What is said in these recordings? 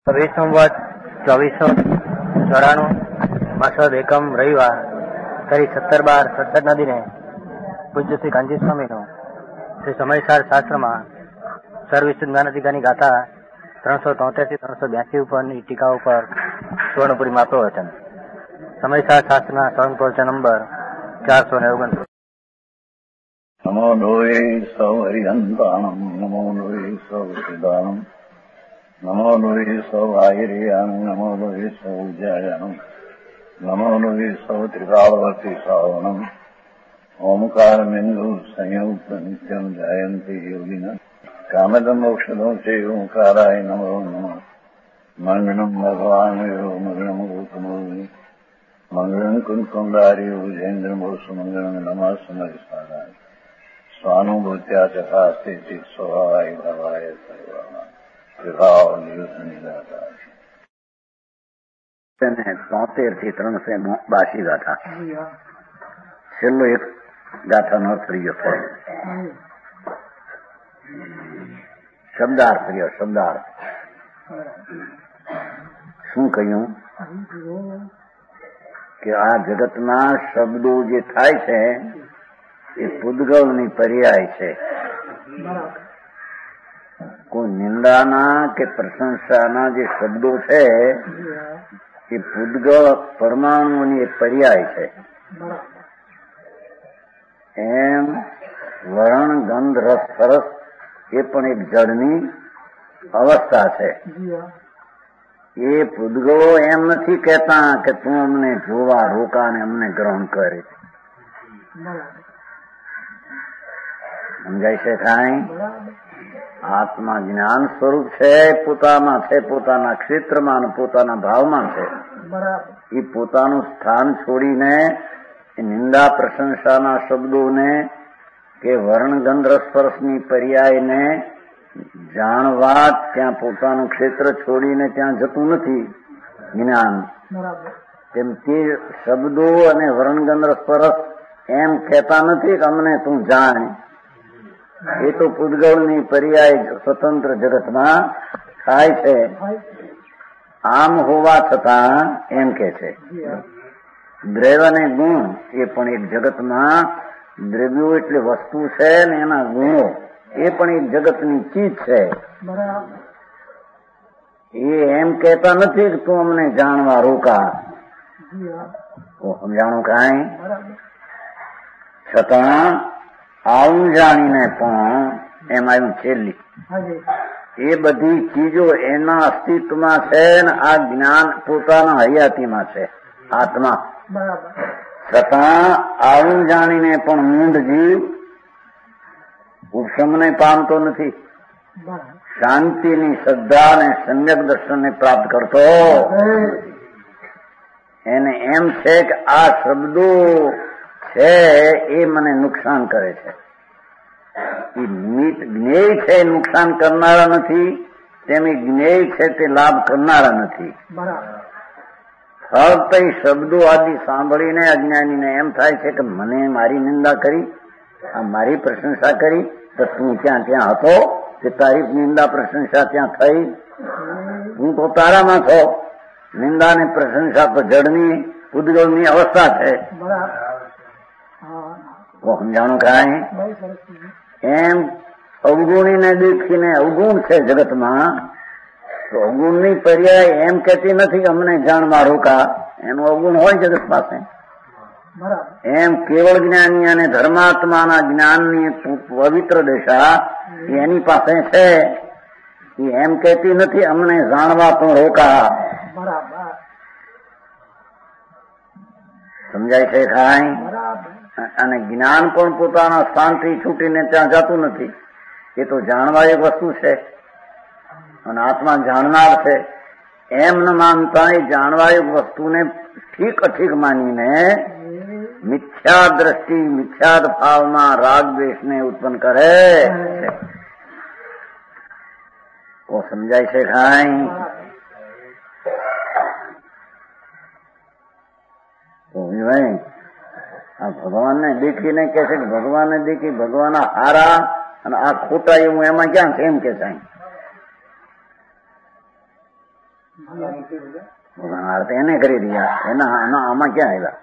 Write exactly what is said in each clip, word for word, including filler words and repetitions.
વીસ સંવત ચોવીસો ચોરાણું માસદ એકમ રવિવાર તારીખ સત્તર બાર સડસઠના દિને પૂજ્ય શ્રી કાંજી સ્વામીનું શ્રી સમયસાર શાસ્ત્રમાં સર્વવિશ્વ જ્ઞાનાધિકારની ગાથા ત્રણસો તોતેર થી ત્રણસો બ્યાસી ઉપરની ટીકા ઉપર સુવર્ણપુરી માપો વચન સમયસાર શાસ્ત્રના સ્વયં નંબર ચારસો ને ઓગણત્રીસ. નમો લોહે સૌ હરિહંતાણમ નમો લોહે સૌ સિદ્ધાણમ નમો લોહે સૌ આયર્યાણમ નમો લોહે સૌ ઉજ્જાયાણમ નમો લોહે સૌ ત્રિકાવર્તી શ્રાવણમ ઓમકાર બિંદુ સંયુક્ત નિત્યમ જાયંતી યોગિના કામદમ મોક્ષદો છે ઓંકારાય નમો નમઃ મંગળમ ભગવાન મંગળમ ગૌતમોની મંગળમ કુંકુંડારી ઉજેન્દ્રમો સુમંગળમ નમઃ સમયસારાય સ્વાનુભૂત્યા ચકાસ્તે ચિત સ્વભાવાય ભવાય સર્વાના વિભાવ નિદાતા તોતેર થી ત્રણસો બાસી ગાથા. છેલ્લો એક ગાથાનો અર્થ રહ્યો છે શબ્દાર્થ રહ્યો. શબ્દાર્થ શું કહ્યું કે આ જગતમાં શબ્દો જે થાય છે એ પૂદગલની પર્યાય છે. કોઈ નિંદાના કે પ્રશંસાના જે શબ્દો છે એ પૂદગલ પરમાણુઓની એક પર્યાય છે. એમ વર્ણ ગંધ રસ સરસ એ પણ એક જળની અવસ્થા છે. એ પૂદગલો એમ નથી કહેતા કે તું અમને જોવા રોકા ને અમને ગ્રહણ કરે. સમજાય છે કાંઈ? આત્મા જ્ઞાન સ્વરૂપ છે, પોતામાં છે, પોતાના ક્ષેત્રમાં અને પોતાના ભાવમાં છે. એ પોતાનું સ્થાન છોડીને નિંદા પ્રશંસાના શબ્દોને કે વર્ણ ગંધ રસ સ્પર્શની પર્યાયને જાણવા ત્યાં પોતાનું ક્ષેત્ર છોડીને ત્યાં જતું નથી જ્ઞાન. તેમ તે શબ્દો અને વર્ણ ગંધ રસ સ્પર્શ એમ કહેતા નથી કે અમને તું જાણ. એ તો પૂદગલની પર્યાય સ્વતંત્ર જગતમાં થાય છે. આમ હોવા છતાં એમ કે છે દ્રવ્ય અને ગુણ એ પણ એક જગતમાં, દ્રવ્યો એટલે વસ્તુ છે ને એના ગુણો એ પણ એક જગતની ચીજ છે. એ એમ કહેતા નથી કે તું અમને જાણવા રોકા. સમજાણું કાંઈ? છતાં આવું જાણીને પણ એમ આવ્યું છેલ્લી એ બધી ચીજો એના અસ્તિત્વમાં છે ને આ જ્ઞાન પોતાના હયાતીમાં છે આત્મા. છતાં આવું જાણીને પણ મૂંઢ જીવ ઉપશમને પામતો નથી. શાંતિની શ્રદ્ધા અને સમ્યક દર્શનને પ્રાપ્ત કરતો એને એમ છે કે આ શબ્દો છે એ મને નુકસાન કરે છે. એ જ્ઞેય છે નુકસાન કરનારા નથી, તેમ જ્ઞેય છે તે લાભ કરનારા નથી. ફક્ત એ શબ્દો આદિ સાંભળીને અજ્ઞાનીને એમ થાય છે કે મને મારી નિંદા કરી, આ મારી પ્રશંસા કરી, તો તું ત્યાં ત્યાં હતો તે તારી નિંદા પ્રશંસા ત્યાં થઈ. હું તો તારામાં છો. નિંદા ને પ્રશંસા તો જડની પૂદગલની અવસ્થા છે. સમજાણું કાંઈ? એમ અવગુણીને દેખીને અવગુણ છે જગતમાં, તો અવગુણની પર્યાય એમ કહેતી નથી કે અમને જાણવા રોકા. એનું અવગુણ હોય જગત પાસે. એમ કેવળ જ્ઞાની અને ધર્માત્માના જ્ઞાનની પવિત્ર દિશા એની પાસે છે. એ એમ કહેતી નથી અમને જાણવા પણ રોકા. સમજાય છે કાંઈ? અને જ્ઞાન પણ પોતાના સ્થાનથી છૂટીને ત્યાં જતું નથી. એ તો જાણવા એક વસ્તુ છે અને આત્મા જાણનાર છે. એમ ન માનતા એ જાણવા એક વસ્તુને ઠીક અઠીક માનીને મિથ્યા દ્રષ્ટિ મિથ્યાદ ભાવમાં રાગ દ્વેષને ઉત્પન્ન કરે છે. તો સમજાય છે કાંઈ? આ ભગવાનને દેખીને કે છે કે ભગવાનને દેખી ભગવાન હારા અને આ ખોટા એવું એમાં ક્યાં છે એમ કે સાહેબ પોતાના અર્થ એને કરી રહ્યા, એના આમાં ક્યાં આવ્યા?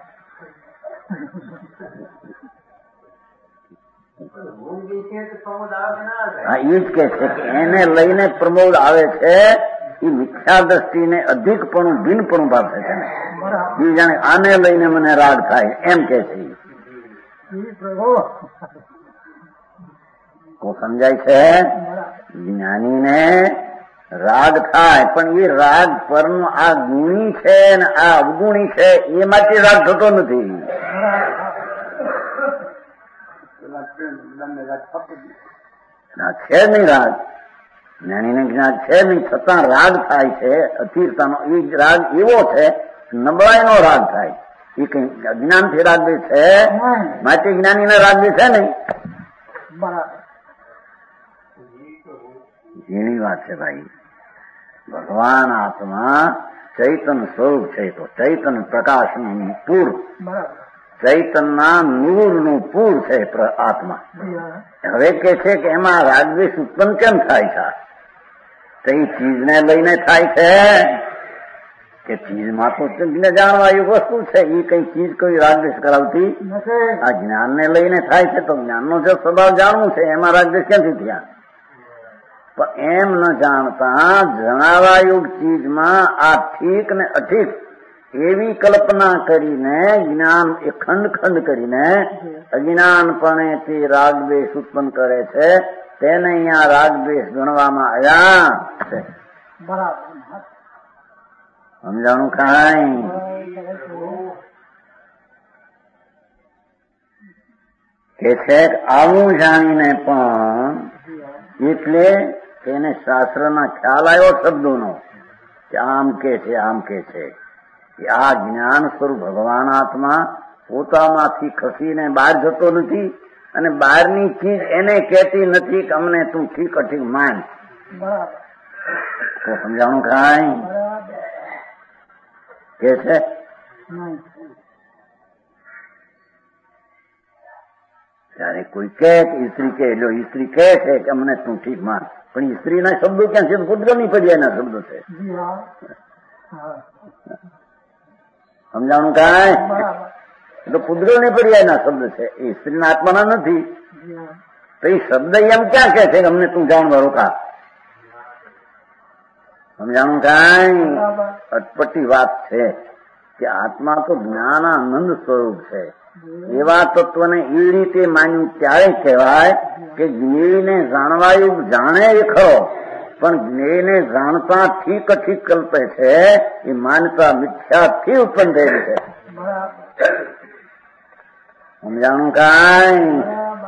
હા, એ જ કે છે કે એને લઈને પ્રમોદ આવે છે. એ મિથ્યા દ્રષ્ટિને અધિકપણું ભિન્નપણું ભાવે છે. એ જાણે આને લઈને મને રાગ થાય એમ કે છે. તો સમજાય છે જ્ઞાનીને રાગ થાય, પણ એ રાગ પરનો આ ગુણી છે ને આ અવગુણી છે એ માટે રાગ થતો નથી. છે નહીં રાગ, જ્ઞાનીને જ્ઞાન છે નહીં, છતાં રાગ થાય છે. અધીરતાનો એ રાગ એવો છે, નબળાઈનો રાગ થાય. એ કઈ અજ્ઞાનથી રાગ બી છે, માટે જ્ઞાનીને રાગ બી છે નહીં. ઝીણી વાત છે ભાઈ. ભગવાન આત્મા ચૈતન સ્વરૂપ છે. તો ચૈતન પ્રકાશનું પૂર, ચૈતનના નૂરનું પૂર છે આત્મા. હવે કે છે કે એમાં રાગદ્વેષ ઉત્પન્ન કેમ થાય છે? તો એ ચીજને લઈને થાય છે કે ચીજમાં તો જાણવા એ વસ્તુ છે. એ કઈ ચીજ કોઈ રાગદ્વેષ કરાવતી આ જ્ઞાનને લઈને થાય છે. તો જ્ઞાનનો જો સ્વભાવ જાણવું છે એમાં રાગદ્વેષ ક્યાંથી થયા? પણ એમ ન જાણતા જણાવાયુગ ચીજમાં આ ઠીક ને અઠીક એવી કલ્પના કરીને જ્ઞાન એ ખંડ ખંડ કરીને અજ્ઞાનપણે તે રાગદ્વેષ ઉત્પન્ન કરે છે. તેને અહીંયા રાગદ્વેષ ગણવામાં આવ્યા છે. સમજાણું કાંઈ? કે છે આવું જાણીને પણ એટલે તેને શાસ્ત્રના ખ્યાલ આવ્યો શબ્દોનો કે આમ કે છે આમ કે છે. આ જ્ઞાન સ્વરૂપ ભગવાન આત્મા પોતામાંથી ખસીને બહાર જતો નથી અને બહારની ચીજ એને કહેતી નથી કે અમને તું ઠીક અઠીક માન. તો સમજાણું કાંઈ? કે છે ત્યારે કોઈ કહે કે સ્ત્રી કહે લો સ્ત્રી કહે છે કે અમને તું ઠીક માન, પણ સ્ત્રીના શબ્દો ક્યાં છે? પુત્રની પર્યાયના શબ્દો છે. સમજાણું કાંઈ? એટલે પુદ્રોની પર્યાયના શબ્દ છે, એ સ્ત્રીના આત્માના નથી. તો એ શબ્દ એમ ક્યાં કે છે કે અમને તું જાણવા રોકા? સમજાણું કાંઈ? અટપટી વાત છે કે આત્મા તો જ્ઞાનાનંદ સ્વરૂપ છે. એવા તત્વને એ રીતે માન્યું ત્યારે કહેવાય કે જ્ઞેયને જાણવાયું જાણે એ ખરો, પણ જ્ઞેયને જાણતા ઠીક ઠીક કલ્પે છે. એ માનતા મિથ્યાથી ઉત્પન્ન થયેલી છે. સમજાણું કાંઈ?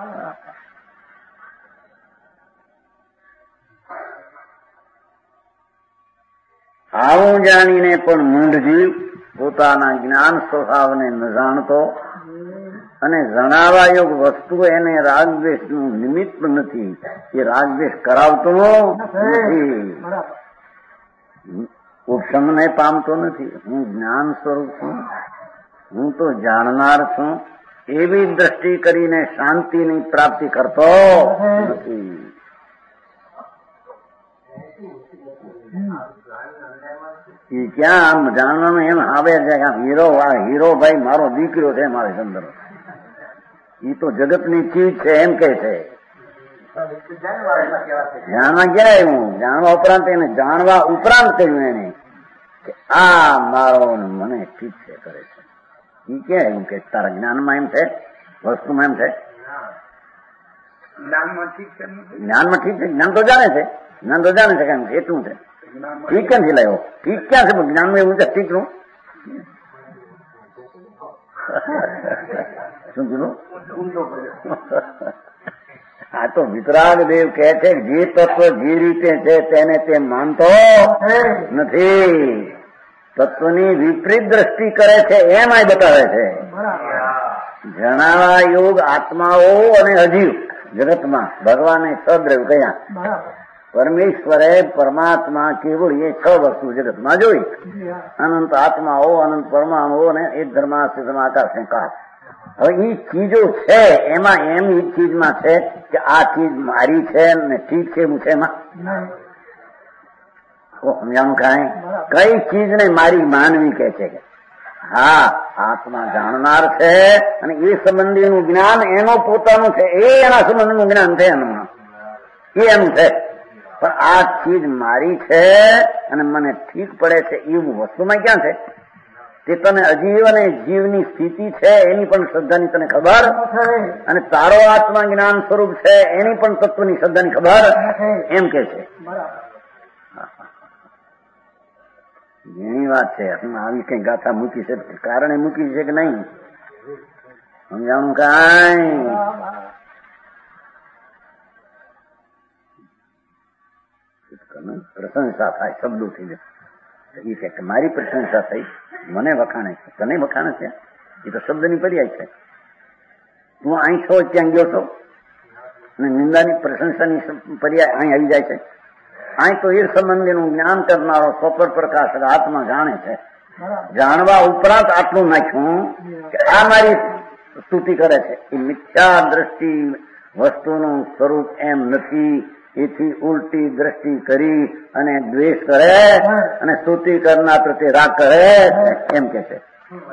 આવું જાણીને પણ મૂંઢ જીવ પોતાના જ્ઞાન સ્વભાવને ન જાણતો અને જણાવાયોગ વસ્તુ એને રાગદ્વેષનું નિમિત્ત નથી. એ રાગદ્વેષ કરાવતો નથી, ઉપશમને પામતો નથી. હું જ્ઞાન સ્વરૂપ છું, હું તો જાણનાર છું એવી દ્રષ્ટિ કરીને શાંતિની પ્રાપ્તિ કરતો નથી. એ ક્યાં આમ જાણવાનું એમ આવે છે કે હીરો હીરો ભાઈ મારો દીકરો છે મારે અંદર. એ તો જગતની ચીજ છે એમ કે છે. જાણવા ક્યાં આવ્યું? જાણવા ઉપરાંત એને જાણવા ઉપરાંત કહ્યું એને કે આ મારો મને ઠીક છે કરે છે. એ ક્યાં એમ કે તારા જ્ઞાનમાં એમ છે, વસ્તુમાં એમ છે? જ્ઞાનમાં ઠીક છે, જ્ઞાનમાં ઠીક છે. જ્ઞાન તો જાણે છે, જ્ઞાન તો જાણે છે કેમ એટલું છે. ઠીક ક્યાંથી લાવ્યો? ઠીક ક્યાં છે જ્ઞાનમાં એવું છે ઠીક નું? શું કીધું? આ તો વિતરાગ દેવ કહે છે કે જે તત્વ જે રીતે છે તેને તે માનતો નથી. તત્વની વિપરીત દ્રષ્ટિ કરે છે એમ આ બતાવે છે. જણાવા યોગ આત્માઓ અને અજીવ જગતમાં ભગવાને સદ્રવ કયા? પરમેશ્વરે પરમાત્મા કેવળ એ છ વસ્તુ જગતમાં જોઈ. અનંત આત્માઓ, અનંત પરમાણુઓ અને એક ધર્માકાર સંકાશ. હવે એ ચીજો છે એમાં એમ એ ચીજમાં છે કે આ ચીજ મારી છે ને ઠીક છે એવું છે એમાં? સમજાણું કાંઈ? કઈ ચીજને મારી માનવી કે છે? હા, આત્મા જાણનાર છે અને એ સંબંધીનું જ્ઞાન એનો પોતાનું છે, એ એના સંબંધનું જ્ઞાન છે એનું, એ એનું છે. પણ આ ચીજ મારી છે અને મને ઠીક પડે છે એવું વસ્તુમાં ક્યાં છે? તે તને અજીવ અને જીવની સ્થિતિ છે એની પણ શ્રદ્ધાની તને ખબર, અને તારો આત્મા જ્ઞાન સ્વરૂપ છે એની પણ તત્વની શ્રદ્ધાની ખબર, એમ કે છે. ઘણી વાત છે. આવી કઈ ગાથા મૂકી છે, કારણે મૂકી છે કે નહીં? સમજાણું કાંઈ? પ્રશંસા થાય શબ્દોથી. એ કે મારી પ્રશંસા થઈ, મને વખાણે છે, તને વખાણે છે, એ તો શબ્દની પર્યાય છે. તું અહીં છો ત્યાં ગયો છો અને નિંદાની પ્રશંસાની પર્યાય અહીં આવી જાય છે. અહીં તો એ સંબંધીનું જ્ઞાન કરનારો સ્વપર પ્રકાશક આત્મા જાણે છે. જાણવા ઉપરાંત આટલું નાખ્યું કે આ મારી સ્તુતિ કરે છે. એ મિથ્યા દ્રષ્ટિ વસ્તુનું સ્વરૂપ એમ નથી, એથી ઉલટી દ્રષ્ટિ કરી અને દ્વેષ કરે અને સ્તુતિ કરનાર પ્રત્યે રાગ કરે એમ કે છે.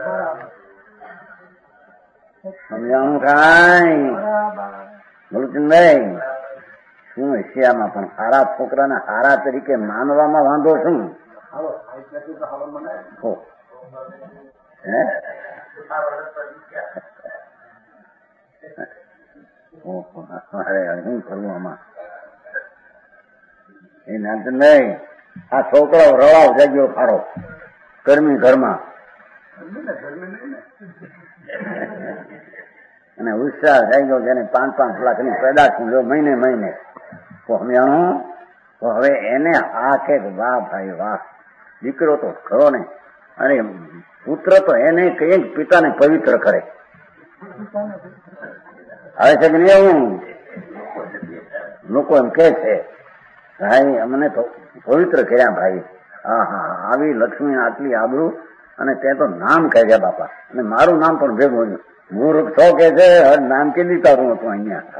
સમજાણું કાંઈ? બોલુચંદભાઈ, શું એશિયામાં પણ હારા છોકરાને હારા તરીકે માનવામાં વાંધો શું? અરે હું કરવું આમાં? એ નાનચંદભાઈ, આ છોકરાઓ રવાવ જાગ્યો ફારો ગરમી ઘરમાં અને ઉત્સાહ થઈ ગયો જેને પાંચ પાંચ લાખની પેદાશ મળ્યો મહિને મહિને. તો સમજાણું? તો હવે એને આ કે વાહ ભાઈ વાહ, દીકરો તો ખરો ને, અરે પુત્ર તો એને કઈ પિતાને પવિત્ર કરે. આવે છે કે નહીં? એવું લોકો એમ કે છે, ભાઈ અમને તો પવિત્ર કર્યા ભાઈ. હા હા, આવી લક્ષ્મી આટલી આબરૂ અને તે તો નામ કહ્યા બાપા, અને મારું નામ પણ ભેગું હતું. મૂર્ખ છો કે છે, નામ કેટલી તારું હતું અહીંયા.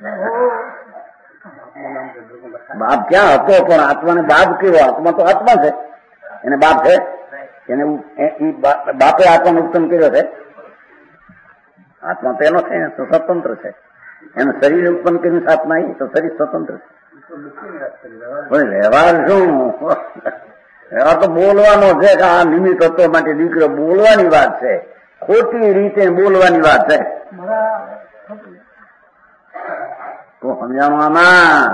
બાપ ક્યાં હતો? પણ આત્માને બાપ કેવો? આત્મા તો આત્મા છે, એને બાપ છે. એને બાપે આત્માને ઉત્પન્ન કર્યો છે. આત્મા તો એનો છે, તો સ્વતંત્ર છે. એનું શરીર ઉત્પન્ન કર્યું છે આત્મા, એ તો શરીર સ્વતંત્ર છે. પણ વ્યવહાર શું? વ્યવહાર તો બોલવાનો છે કે આ નિમિત્ત તત્વ માટે દીકરો બોલવાની વાત છે, ખોટી રીતે બોલવાની વાત છે. તો સમજાણું આમાં?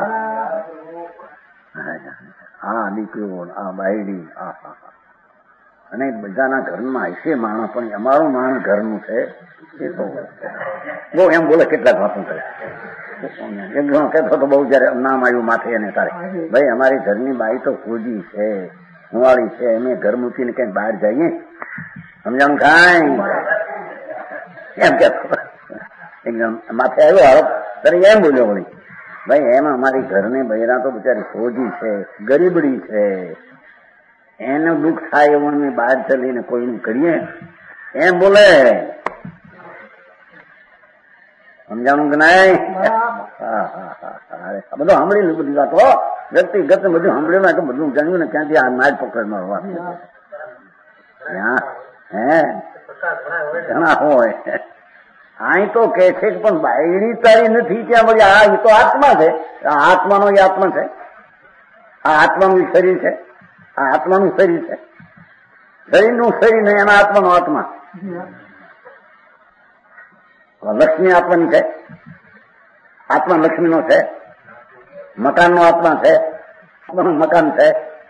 હા, દીકરો, આ બાયડી, હા હા હા. અને બધાના ઘરમાં હશે માણસ, પણ અમારું માણસ ઘરનું છે એ તો બહુ એમ બોલે. કેટલાક વાતો કરે. એક જણો કહેતો તો બહુ જયારે નામ આવ્યું માથે એને તારે, ભાઈ અમારી ઘરની બાઈ તો ફોજી છે, હુંવાળી છે, અમે ઘર મૂકીને ક્યાંક બહાર જઈએ? સમજાણું કાંઈ? એમ કે એકદમ માથે આવ્યો આરોપ ત્યારે એમ બોલ્યો વળી, ભાઈ એમાં અમારી ઘરને બૈરા તો બિચારી ફોજી છે, ગરીબડી છે, એનું દુઃખ થાય એવું અમે બહાર ચલીને કોઈનું કરીએ એમ બોલે. સમજાણું કે નહીં? હા હા હા, બધું સાંભળેલું બધી વાતો, વ્યક્તિગત બધું સાંભળેલું તો બધું જાણ્યું ને ક્યાંથી આ માર પકડનો વાત હે ઘણા હોય. અહીં તો કે છે કે પણ બાયડી તારી નથી ત્યાં બધી. આ એ તો આત્મા છે, આ આત્માનો એ આત્મા છે, આ આત્માનું શરીર છે, આ આત્માનું શરીર છે, શરીરનું શરીર ને એના આત્માનો આત્મા. લક્ષ્મી આત્માની છે, આત્મા લક્ષ્મીનો છે, મકાનનો આત્મા છે, આત્માનું મકાન છે.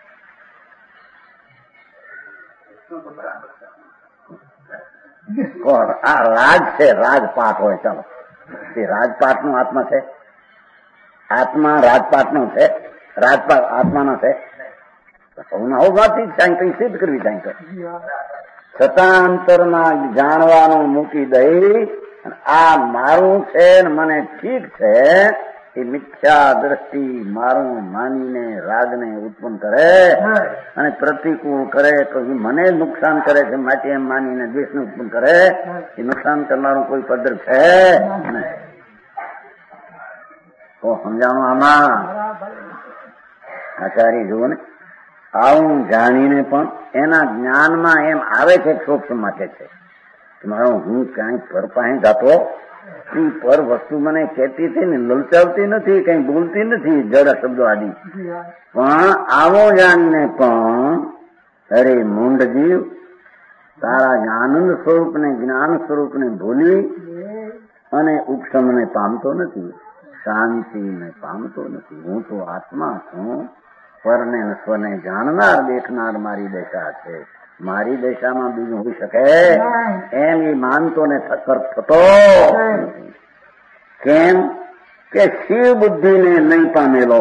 આ રાજ છે, રાજપાટ હોય, ચાલો એ રાજપાટ નો આત્મા છે. આત્મા રાજપાટ નો છે, રાજપાટ આત્માનો છે. વાતચીત સાંઈ કઈ સિદ્ધ કરવી સાંઈ છતાં અંતરમાં જાણવાનું મૂકી દઈ આ મારું છે ને મને ઠીક છે એ મિથ્યા દ્રષ્ટિ મારું માનીને રાગને ઉત્પન્ન કરે અને પ્રતિકૂળ કરે તો એ મને નુકસાન કરે છે માટે એમ માનીને દ્વેષને ઉત્પન્ન કરે. એ નુકસાન કરનારું કોઈ પદ્ધર છે તો સમજાણું આમાં? આચાર્ય જુઓ ને, આવું જાણીને પણ એના જ્ઞાનમાં એમ આવે છે સૂક્ષ્મ માટે છે મારો હું ક્યાંય પર પાસે જાતો એ પર વસ્તુ મને કહેતી હતી ને લલચાવતી નથી, કઈ બોલતી નથી જડ શબ્દો આદિ, પણ આવો જાણીને પણ અરે મૂંડ જીવ તારા આનંદ સ્વરૂપ ને જ્ઞાન સ્વરૂપ ને ભૂલી અને ઉપશમને પામતો નથી, શાંતિને પામતો નથી. હું તો આત્મા છું, પરને સ્વને જાણનાર દેખનાર મારી દશા છે, મારી દશામાં બીજું હોઈ શકે એમ એ માનતો ને થકર થતો. કેમ કે શિવ બુદ્ધિને નહીં પામેલો,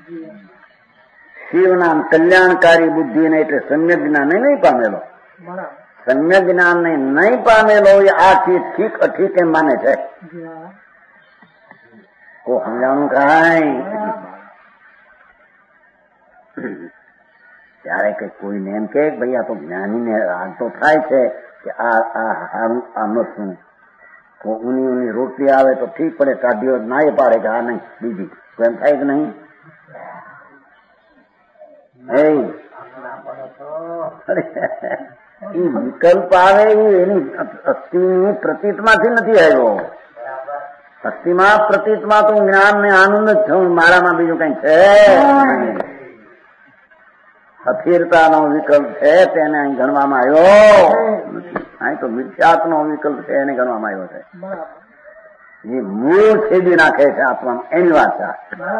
શિવના કલ્યાણકારી બુદ્ધિને એટલે સમ્યક જ્ઞાનને નહીં પામેલો, સમ્યક જ્ઞાનને નહીં પામેલો એ આ ચીજ ઠીક અઠીક એમ માને છે. કો સમજાણું કાંઈ ત્યારે કે કોઈને એમ કે ભાઈ આ તો જ્ઞાનીને રાગ તો થાય છે કે આ આ હારું આમ શું ઊની ઊની રોટલી આવે તો ઠીક પડે, કાઢીઓ ના એ પાડે કે આ નહીં બીજી તો એમ થાય કે નહીં? એ વિકલ્પ આવે એની અસ્થિની પ્રતીતમાંથી નથી આવ્યો. અસ્થિમાં પ્રતીતમાં તો જ્ઞાન ને આનંદ જ છું, મારામાં બીજું કઈ છે. અસ્થિરતાનો વિકલ્પ છે તેને અહીં ગણવામાં આવ્યો નથી. અહીં તો મિથ્યાત્વનો વિકલ્પ છે એને ગણવામાં આવ્યો છે. જે મૂળ છેદી નાખે છે આત્માનું એની વાત છે.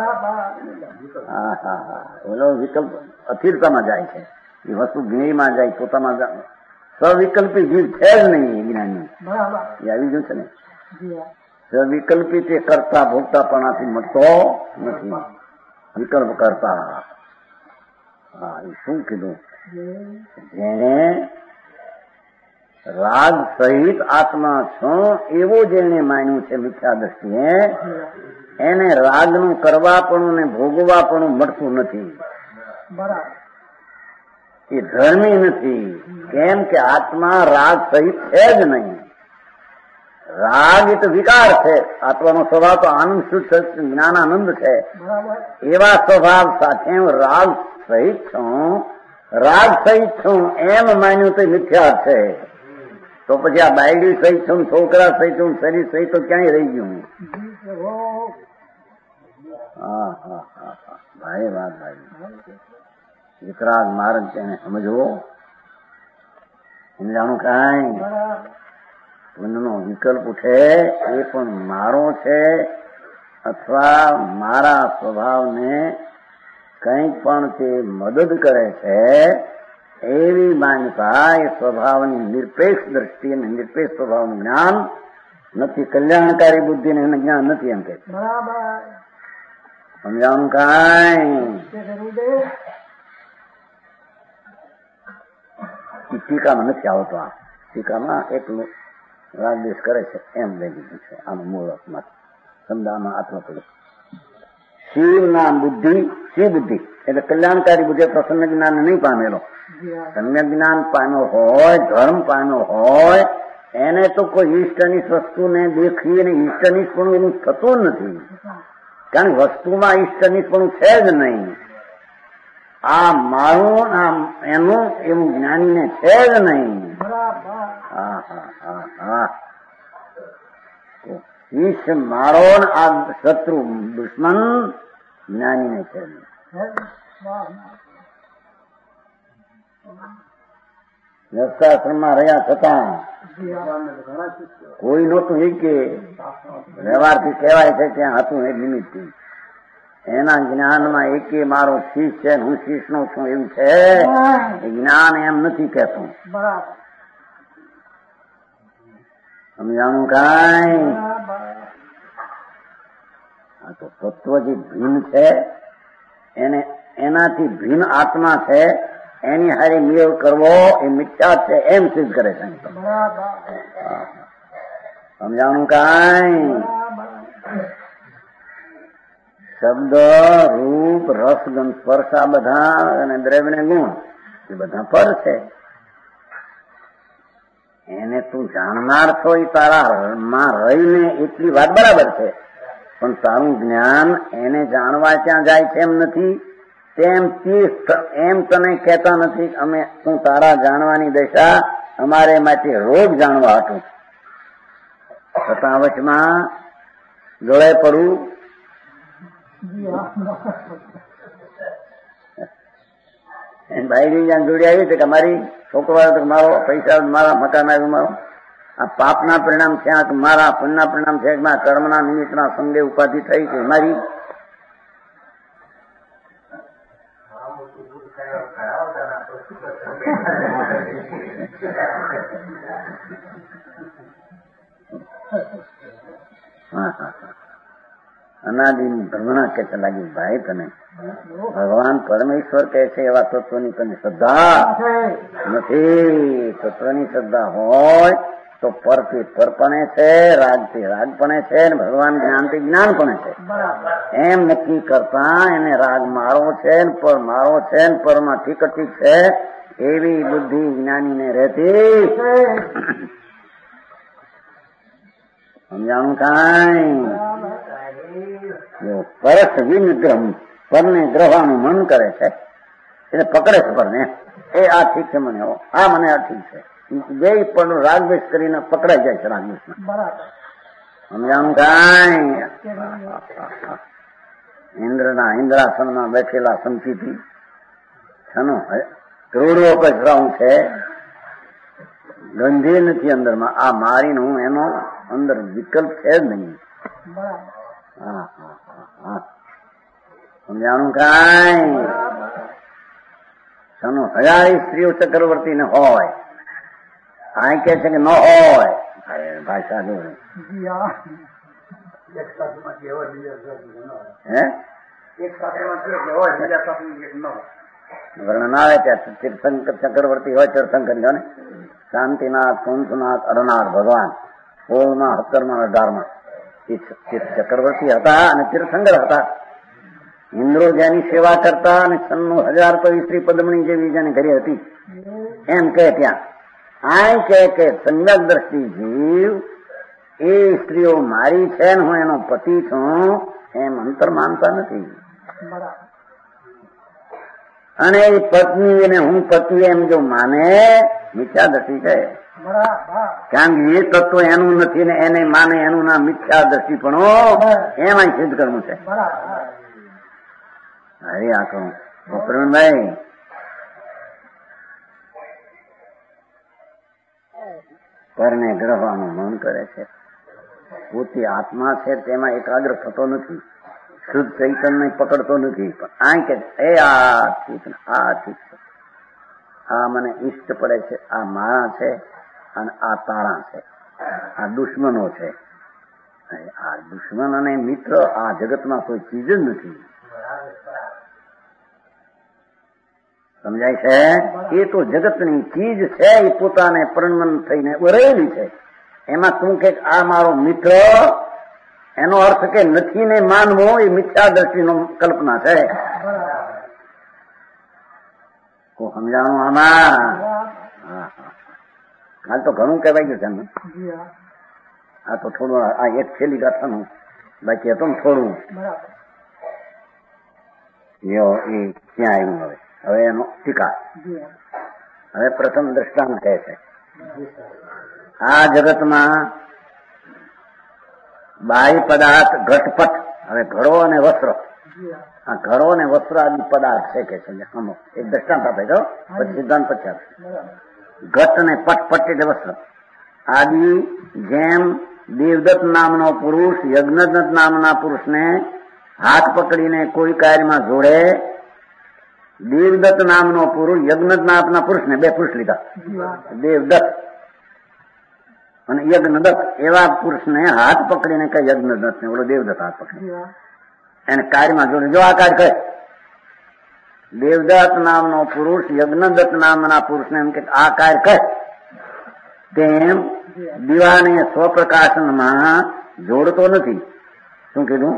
હા હા હા ઓલો વિકલ્પ અસ્થિરતામાં જાય છે, એ વસ્તુ જ્ઞેયમાં જાય, પોતામાં જાય. સવિકલ્પી જીવ છે જ નહીં જ્ઞાની, એ આવી ગયું છે ને. સવિકલ્પી તે કરતા ભોગતાપણાથી મળતો નથી, વિકલ્પ કરતા. હા એ શું કીધું? જેને રાગ સહિત આત્મા છું એવો જેને માન્યું છે મિથ્યા દ્રષ્ટિએ, એને રાગનું કરવાપણું ને ભોગવાપણું મળતું નથી. એ ધર્મી નથી. કેમ કે આત્મા રાગ સહિત છે જ નહીં. રાગ એ તો વિકાર છે, આત્માનો સ્વભાવ તો આનંદ શુદ્ધ જ્ઞાનાનંદ છે. એવા સ્વભાવ સાથે રાગ સહિત છું, રાગ સહિત છું એમ માન્યું તો મિથ્યા છે. તો પછી આ બાયડી સહિત છું, છોકરા સહિત છું, શરીર સહિત તો ક્યાંય રહી ગયું? હા હા હા હા ભાઈ વાત ભાઈ વિતરાગ માર્ગ તેને સમજવો. સમજાણું કાંઈ? પુનનો વિકલ્પ ઉઠે એ પણ મારો છે અથવા મારા સ્વભાવને કંઈક પણ તે મદદ કરે છે એવી માન્યતા એ સ્વભાવની નિરપેક્ષ દ્રષ્ટિ અને નિરપેક્ષ સ્વભાવનું જ્ઞાન નથી. કલ્યાણકારી બુદ્ધિને એને જ્ઞાન નથી એમ કે. સમજાણું કાંઈ? ટીકામાં નથી આવતો. આ ટીકામાં એકલું રાગદેશ કરે છે એમ લઈ લીધું છે આનું મૂળ અર્થમાં. સમજાવવામાં આત્મા પડે. શિવના બુદ્ધિ, શિવ બુદ્ધિ એટલે કલ્યાણકારી બુદ્ધિ પ્રસન્ન જ્ઞાન નહીં પામેલો, સમ્યક જ્ઞાન પામ્યો હોય, ધર્મ પામ્યો હોય, એને તો કોઈ ઈષ્ટની વસ્તુને દેખીને ઈષ્ટનિષ્પણું એનું થતું નથી. કારણ વસ્તુમાં ઈષ્ટનિષ્પણું છે જ નહીં. આ મારું આમ એનું એવું જ્ઞાનીને છે જ નહીં. હા હા હા હા ઈશ મારો આ શત્રુ દુશ્મન જ્ઞાનીને છે નહીં. દક્ષાશ્રમમાં રહ્યા છતાં કોઈ નહોતું એ કે વ્યવહારથી કહેવાય છે ત્યાં હતું એ નિમિત્તથી. એના જ્ઞાનમાં એકે મારો શીશ છે, હું શીશ નો છું એવું છે એ જ્ઞાન એમ નથી કહેતું. સમજાણું કાંઈ? આ તો તત્વ જે ભિન્ન છે એને એનાથી ભિન્ન આત્મા છે એની હારે મેળ કરવો એ મિથ્યા છે એમ સિદ્ધ કરે છે. સમજાણું કાંઈ? શબ્દ, રૂપ, રસ, ગંધ, સ્પર્શ આ બધા અને દ્રવ્ય ગુણ એ બધા પર છે. એને તું જાણનાર છો એ તારા માં રહીને એટલી વાત બરાબર છે, પણ તારું જ્ઞાન એને જાણવા ત્યાં જાય છે એમ નથી, તેમ તીર્થ એમ તને કહેતા નથી અમે શું તારા જાણવાની દશા અમારે માટે રોજ જાણવા હતું. છતાં વચમાં જોડે પડવું ભાઈ જ્યાં જોડી આવી છે કે મારી છોકરો મારો પૈસા મારા મકાન આવ્યું મારો આ પાપના પરિણામ થયા કે મારા પુણ્યના પરિણામ થયા કે મારા કર્મના નિમિત્તના સંગે ઉપાધિ થઈ કે મારી અનાદિની ભ્રમણા કહેતા લાગી ભાઈ તને ભગવાન પરમેશ્વર કહે છે એવા તત્વની તને શ્રદ્ધા નથી. તત્વની શ્રદ્ધા હોય તો પરથી પરપણે છે, રાગથી રાગપણે છે, ભગવાન જ્ઞાનથી જ્ઞાનપણે છે. એમ નક્કી કરતા એને રાગ મારો છે ને પર મારો છે ને પરમાં ઠીક ઠીક છે એવી બુદ્ધિ જ્ઞાનીને રહેતી. સમજાણું કાંઈ પરસ વિનગ્રહ પરને ગ્રહવાનું મન કરે છે એટલે પકડે છે પરને એ આ ઠીક છે મને આ મને આ ઠીક છે બે પણ રાગદ્વેષ કરીને પકડાઈ જાય છે રાગદ્વેષમાં. સમજાણું કાંઈ ઇન્દ્રના ઇન્દ્રાસનમાં બેઠેલા સંચિતી છનો કરોડો કચરાઉં છે ગંધે નથી અંદરમાં આ મારીને હું એનો અંદર વિકલ્પ છે જ નહીં. હા હા હા સમજાણું કાંઈ છનો હજારી સ્ત્રીઓ ચક્રવર્તી ને હોય આ કે છે કે ન હોય ભાષા જો વર્ણન આવે ત્યાં તીર્થંકર ચક્રવર્તી હોય તીર્થંકર જો ને શાંતિનાથ કંસનાથ અરનાથ ભગવાન સોળમાં સત્તરમાં અઢારમાં ચક્રવર્તી હતા અને તીર્થંકર હતા. ઇન્દ્રો જેની સેવા કરતા અને છન્નું હજાર તો સ્ત્રી પદ્મણી જેવી જેની ઘરે હતી એમ કે ત્યાં આ કે કે સંગત દ્રષ્ટિ જીવ એ સ્ત્રીઓ મારી છે ને હું એનો પતિ છું એમ અંતર માનતા નથી. અને એ પત્ની એને હું પતિ એમ જો માને મિથ્યા દ્રષ્ટિ છે. કારણ કે એ તત્વ એનું નથી ને એને માને એનું નામ મિથ્યા દ્રષ્ટિ પણ એમાં સિદ્ધ કરવું છે. અરે આખું પ્રવીણભાઈ પરને ગ્રહવાનું મન કરે છે. પોતે આત્મા છે તેમાં એકાગ્ર થતો નથી, શુદ્ધ ચૈતન્ય પકડતો નથી. પણ આ કે એ આ ઠીક આ ઠીક છે, આ મને ઈષ્ટ પડે છે, આ મારા છે અને આ તારા છે, આ દુશ્મનો છે. આ દુશ્મન અને મિત્ર આ જગતમાં કોઈ ચીજ જ નથી. સમજાય છે? એ તો જગતની ચીજ છે, એ પોતાને પરણમન થઈને રહેલી છે. એમાં તું કે આ મારો મિત્ર એનો અર્થ કે નથી ને માનવો એ મિથ્યા દ્રષ્ટિનો કલ્પના છે. કો સમજાણું આમાં? હાલ તો ઘણું કહેવાય ગયું છે. આ તો થોડું આ એક છેલ્લી ગાથાનું બાકી હતું ને થોડું યો એ ક્યાં આવ્યું હવે હવે એનો ટીકા. હવે પ્રથમ દ્રષ્ટાંત કહે છે આ જગતમાં બાહ્ય પદાર્થ ઘટપટ. હવે ઘડો અને વસ્ત્ર, આ ઘડો અને વસ્ત્ર આદિ પદાર્થ છે કે છે અમુક એક દ્રષ્ટાંત આપે તો પછી સિદ્ધાંત પછી આપે. ઘટ અને પટપટ એટલે વસ્ત્ર આદિ જેમ દેવદત્ત નામનો પુરુષ યજ્ઞદત્ત નામના પુરુષને હાથ પકડીને કોઈ કાર્યમાં જોડે, દેવદત્ત નામનો પુરુષ યજ્ઞદત્ત નામના પુરુષને બે પુરુષ લીધા, દેવદત્ત અને યજ્ઞદત્ત એવા પુરુષને હાથ પકડીને કઈ યજ્ઞદત્ત ને ઓલો દેવદત્ત હાથ પકડી એને કાર્યમાં જોડે. જો આ કાર્ય કહે દેવદત્ત નામનો પુરુષ યજ્ઞદત્ત નામના પુરુષને એમ કે આ કાર્ય કહે તેમ દીવાને સ્વપ્રકાશનમાં જોડતો નથી. શું કીધું?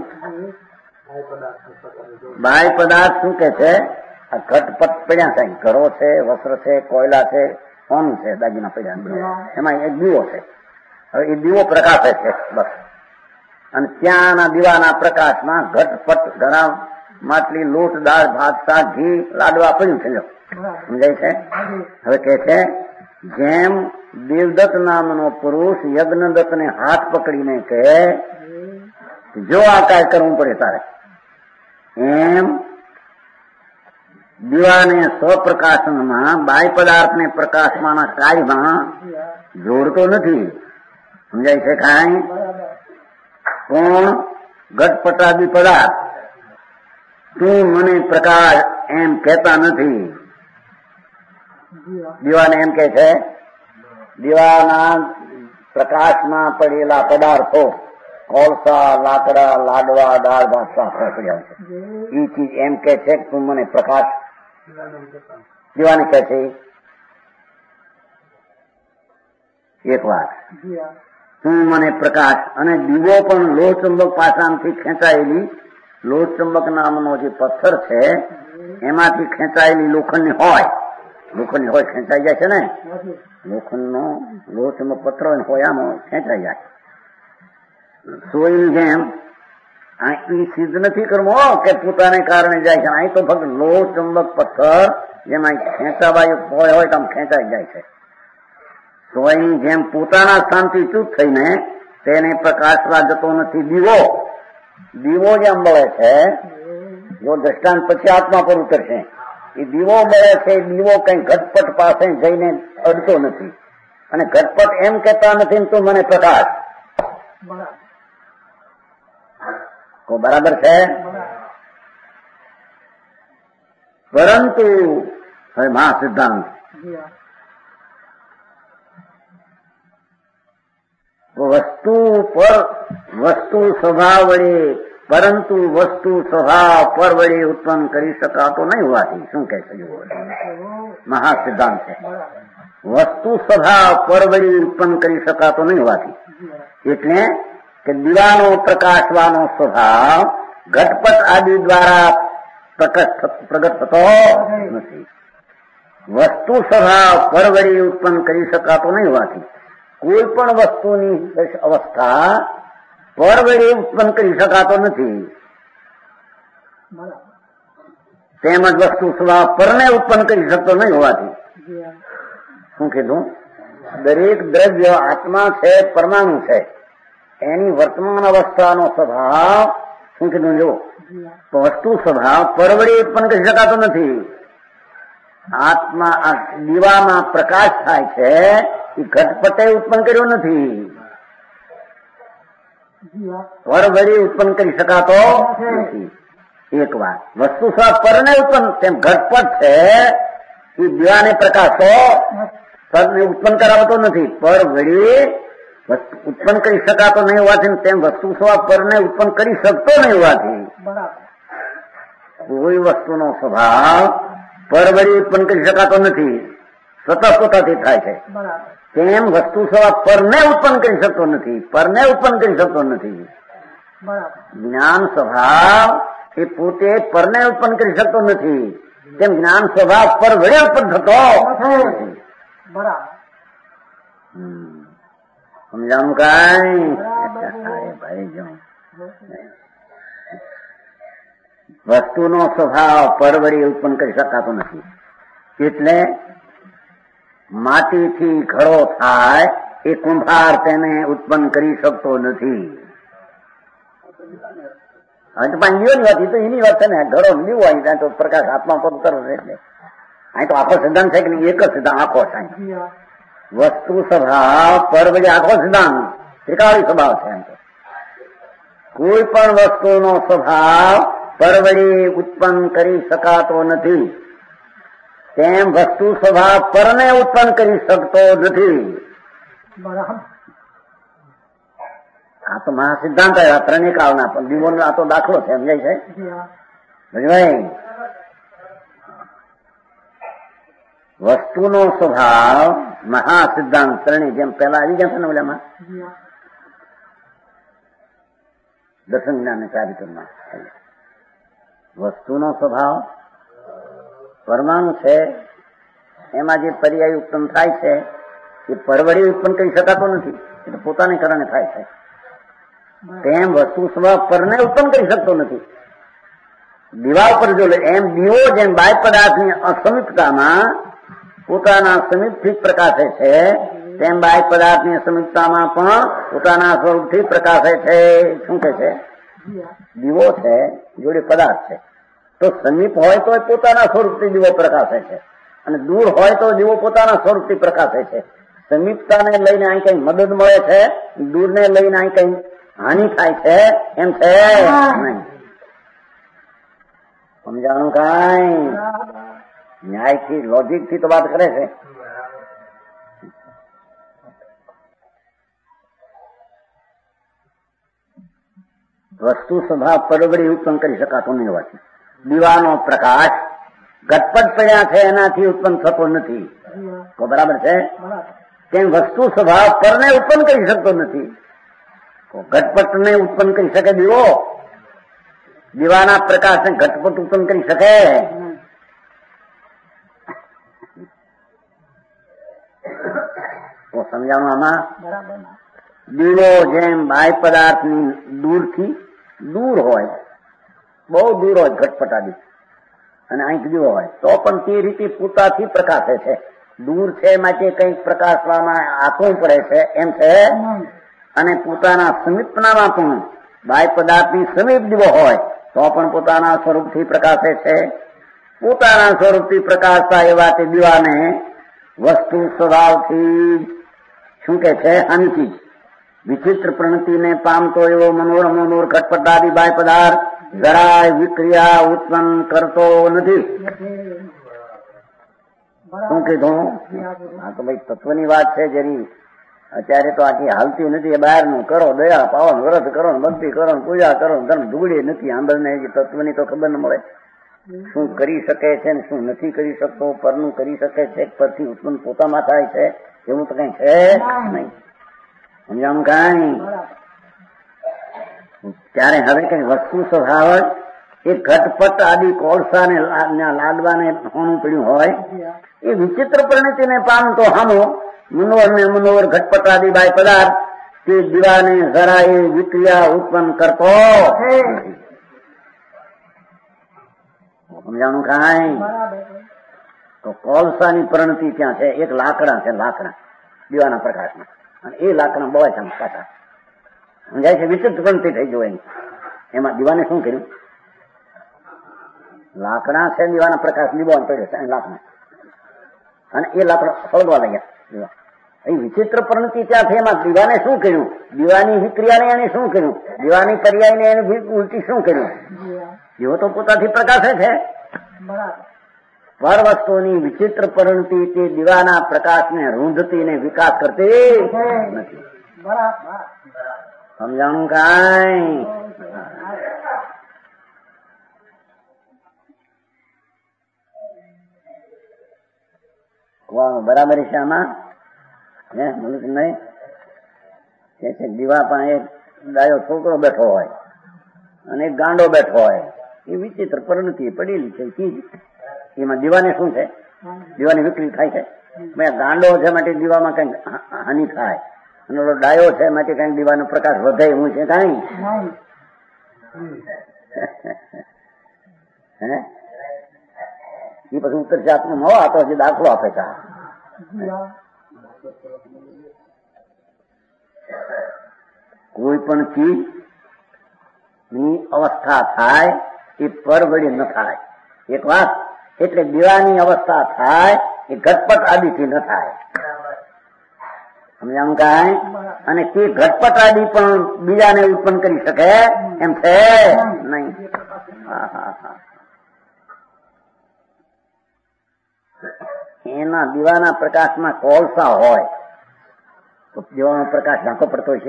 બાહ્ય પદાર્થ શું કે છે? આ ઘટપટ પડ્યા છે, ઘરો છે, વસ્ત્ર છે, કોયલા છે, સોનું છે, દાગીના પડ્યા, એમાં એક દીવો છે. હવે એ દીવો પ્રકાશે છે બસ. અને ત્યાંના દીવાના પ્રકાશમાં ઘટપટ ઘણા માટલી લોટ, દાળ, ભાત, શાક, ઘી, લાડવા પડ્યું છે. સમજાય છે? હવે કે છે જેમ દેવદત્ત નામનો પુરુષ યજ્ઞદત્ત ને હાથ પકડીને કહે જો આ કાંઈ કરવું પડે તારે, એમ દીવાને સ્વપ્રકાશનમાં બાહ્ય પદાર્થને પ્રકાશમાંના કાર્યમાં જોડતો નથી. સમજાય છે? કાંઈ કોણ ઘટપટાદી પદાર્થ તું મને પ્રકાશ એમ કહેતા નથી. દીવાને એમ કે છે દીવાના પ્રકાશમાં પડેલા પદાર્થો કોલસા, લાકડા, લાડવા, દાળ ભાત શાક પડ્યા છે. એ ચીજ એમ કે છે કે તું મને પ્રકાશ દીવાને કહે છે. એક વાત તું મને પ્રકાશ, અને દીવો પણ લોહ ચુંબક પાસામાંથી ખેંચાયેલી, લોહ ચુંબક નામનો જે પથ્થર છે એમાંથી ખેંચાયેલી લોખંડની હોય, લોખંડની હોય ખેંચાઈ જાય છે ને, લોખંડનો લોહ ચુંબક પથ્થર હોય આમાં ખેંચાઈ જાય. સોયની જેમ અહીં સિદ્ધ નથી કરવો કે પોતાને કારણે જાય છે. અહીં તો ફક્ત લોહ ચુંબક પથ્થર જેમાં ખેંચાવાયું હોય હોય તો આમ ખેંચાઈ જાય છે. સોયની જેમ પોતાના સ્થાનથી ચૂપ થઈને તેને પ્રકાશવા જતો નથી. દીવો દીવો જેમ બળે છે, જો દ્રષ્ટાંત પછી આત્મા પર ઉતરશે, એ દીવો બળે છે. દીવો કઈ ઘટપટ પાસે જઈને અડતો નથી, અને ઘટપટ એમ કહેતા નથી તું મને પ્રકાશ. કો બરાબર છે? પરંતુ હવે મહા સિદ્ધાંત વસ્તુ પર વસ્તુ સ્વભાવ વડે, પરંતુ વસ્તુ સ્વભાવ પર વડે ઉત્પન્ન કરી શકાતો નહીં હોવાથી. શું કહે છે? મહા સિદ્ધાંત છે. વસ્તુ સ્વભાવ પર વડે ઉત્પન્ન કરી શકાતો નહીં હોવાથી, એટલે કે દીવાનો પ્રકાશવાનો સ્વભાવ ઘટપટ આદિ દ્વારા પ્રગટ થતો નથી. વસ્તુ સ્વભાવ પર વડે ઉત્પન્ન કરી શકાતો નહીં હોવાથી કોઈ પણ વસ્તુની અવસ્થા પર વડે ઉત્પન્ન કરી શકાતો નથી. તેમજ વસ્તુ સ્વભાવ પરને ઉત્પન્ન કરી શકતો નહીં હોવાથી શું કીધું? દરેક દ્રવ્ય આત્મા છે, પરમાણુ છે, એની વર્તમાન અવસ્થાનો સ્વભાવ શું કીધું? જો તો વસ્તુ સ્વભાવ પર વડે ઉત્પન્ન કરી શકાતો નથી. આત્મા દીવામાં પ્રકાશ થાય છે એ ઘટપટે ઉત્પન્ન કર્યો નથી, પર વડે ઉત્પન્ન કરી શકાતો નથી. એક વાત વસ્તુ સ્વભાવ પરને ઉત્પન્ન, તેમ ઘટપટ છે એ દીવાને પ્રકાશો પરને ઉત્પન્ન કરાવતો નથી. પર વડે ઉત્પન્ન કરી શકાતો નહીં હોવાથી, તેમ વસ્તુ સ્વભાવ પરને ઉત્પન્ન કરી શકતો નહીં હોવાથી કોઈ વસ્તુનો સ્વભાવ પર વડે ઉત્પન્ન કરી શકાતો નથી, સતત પોતાથી થાય છે. તેમ વસ્તુ સ્વભાવ પરને ઉત્પન્ન કરી શકતો નથી, પરને ઉત્પન્ન કરી શકતો નથી. જ્ઞાન સ્વભાવ એ પોતે પરને ઉત્પન્ન કરી શકતો નથી, તેમ જ્ઞાન સ્વભાવ પર વડે ઉત્પન્ન થતો નથી. સમજાણું કાંઈ? ભાઈ જો વસ્તુનો સ્વભાવ પર વડે ઉત્પન્ન કરી શકાતો નથી. એટલે માટીથી ઘડો થાય એ કુંભાર તેને ઉત્પન્ન કરી શકતો નથી. હવે તો પાંચ દીવાની વાત, એ તો એની વાત છે ને. ઘડો દીવો અહીં ત્યાં તો પ્રકાશ આત્મા પર કરો એટલે અહીં તો આખો સિદ્ધાંત છે કે નહીં? એક જ સિદ્ધાંત આખો છે. વસ્તુ સ્વભાવ પર વડે આખો સિદ્ધાંત ત્રિકાળી સ્વભાવ છે. એમ તો કોઈ પણ વસ્તુનો સ્વભાવ પર વડે ઉત્પન્ન કરી શકાતો નથી, તેમ વસ્તુ સ્વભાવ પરને ઉત્પન્ન કરી શકતો નથી. આ તો મહા સિદ્ધાંત આવ્યા ત્રણેય કાળના, પણ દીવોનો આ તો દાખલો છે. સમજાય છે? ભાઈ વસ્તુનો સ્વભાવ મહા સિદ્ધાંત ત્રણેય જેમ પેલા આવી ગયા ને ઓલામાં દર્શન જ્ઞાન ચારિત્રમાં, વસ્તુનો સ્વભાવ પરમાણુ છે, એમાં જે પર્યાય ઉત્પન્ન થાય છે એ પરવડી ઉત્પન્ન કરી શકાતો નથી, એ તો પોતાને કારણે થાય છે. તેમ વસ્તુ સ્વભાવ પરને ઉત્પન્ન કરી શકતો નથી, દીવા ઉપર જો એમ દીવો જેમ બાહ્ય પદાર્થની અસમીપતામાં પોતાના સમીપથી પ્રકાશે છે, તેમ બાહ્ય પદાર્થની સમીપતામાં પણ પોતાના સ્વરૂપથી પ્રકાશે છે. શું કે છે? દીવો છે જોડે પદાર્થ છે, તો સમીપ હોય તો પોતાના સ્વરૂપથી દીવો પ્રકાશે છે, અને દૂર હોય તો દીવો પોતાના સ્વરૂપથી પ્રકાશે છે. સમીપતાને લઈને અહીં કઈ મદદ મળે છે, દૂરને લઈને અહીં કઈ હાનિ થાય છે, એમ છે નહીં. સમજાણું? કઈ ન્યાયથી લોજિકથી તો વાત કરે છે. વસ્તુ સ્વભાવ પરવડી ઉત્પન્ન કરી શકાતો નહીં હોવાથી દીવાનો પ્રકાશ ઘટપટ પડ્યા છે એનાથી ઉત્પન્ન થતો નથી. તો બરાબર છે. તેમ વસ્તુ સ્વભાવ પરને ઉત્પન્ન કરી શકતો નથી. ઘટપટને ઉત્પન્ન કરી શકે દીવો? દીવાના પ્રકાશને ઘટપટ ઉત્પન્ન કરી શકે? તો સમજાણું આમાં? દીવો જેમ બાહ્ય પદાર્થની દૂરથી દૂર હોય, બહુ દૂર હોય ઘટપટાદી, અને અહીં દીવો હોય તો પણ તે રીતે પોતાથી પ્રકાશે છે. દૂર છે માટે કંઈક પ્રકાશવામાં આપવું પડે છે, એમ છે. અને પોતાના સમીપનામાં પણ બાહ્ય પદાર્થની સમીપ દીવો હોય તો પણ પોતાના સ્વરૂપથી પ્રકાશે છે. પોતાના સ્વરૂપથી પ્રકાશતા એવા તે દીવાને વસ્તુ સ્વભાવથી શું કે છે? હાનિથી વિચિત્ર પ્રણતિને પામતો એવો મનોર મનોર ઘટપટાદી બાહ્ય પદાર્થ જરાય વિક્રિયા ઉત્પન્ન કરતો નથી. શું કીધું? હા તો ભાઈ તત્વની વાત છે જરી. અત્યારે તો આખી હાલતી નથી. બહારનું કરો, દયા પાવન વ્રત કરો, ભક્તિ કરો, પૂજા કરો, ધર્મ ઢુગડી નથી. આંબળને તત્વની તો ખબર ન મળે. શું કરી શકે છે ને શું નથી કરી શકતો, પરનું કરી શકે છે, પરથી ઉત્પન્ન પોતામાં થાય છે, એવું તો કઈ છે નહીં. સમજાણું? કઈ ત્યારે હવે કઈ વસ્તુ સ્વભાવ એ ઘટપટ આદિ કોળસાને લાડવાને હોણું પડ્યું હોય એ વિચિત્ર પરિણતિને પામતો હામો મનોહર ને મનોહર ઘટપટ આદિ બાહ્ય પદાર્થ તે દીવાને જરા એ વિક્રિયા ઉત્પન્ન કરતો. સમજાણું? કઈ તો કોલસાની પરિણતિ ત્યાં છે. એક લાકડા છે, લાકડા દીવાના પ્રકાશમાં, અને એ લાકડા બળે છે પાછા. સમજાય છે? વિચિત્ર પરિણતિ થઈ જાય. એમાં દીવાને શું કર્યું? લાકડા છે, દીવાના પ્રકાશ દીવો પડ્યો છે લાકડા, અને એ લાકડા સળગવા લાગ્યા દીવા. એ વિચિત્ર પરિણતિ ત્યાં થઈ. એમાં દીવાને શું કર્યું? દીવાની વિક્રિયાને એને શું કર્યું? દીવાની પર્યાયને એને ઉલટી શું કર્યું? દીવો તો પોતાથી પ્રકાશે છે. પર વસ્તુની વિચિત્ર પરિણતિ તે દીવાના પ્રકાશને રૂંધતી ને વિકાસ કરતી નથી. સમજાણું? કઈ બરાબર છે આમાં? હે મનુષ્ય નહીં કે છે દીવા પણ એક ડાયો છોકરો બેઠો હોય અને એક ગાંડો બેઠો હોય. એ વિચિત્ર પરિણતિ પડેલી છે. એમાં દીવાને શું છે? દીવાની વિકૃતિ થાય છે. ગાંડો છે માટે દીવામાં કઈ હાનિ થાય, અને ઓલો ડાયો છે માટે કઈ દીવાનો પ્રકાશ વધે એવું છે કઈ? હે એ પછી ઉત્તર જાતનું ન આ તો હજી દાખલો આપે છે. કોઈ પણ ચીજ ની અવસ્થા થાય એ પરવડી ન થાય. એક વાત એટલે દીવાની અવસ્થા થાય એ ઘટપટ આદિથી ન થાય. સમજાણું? કાંઈ? અને તે ઘટપટ આદિ પણ બીજાને ઉત્પન્ન કરી શકે એમ છે નહીં. હા હા હા એના દીવાના પ્રકાશમાં કોલસા હોય તો દીવાનો પ્રકાશ ઝાંખો પડતો હોય છે.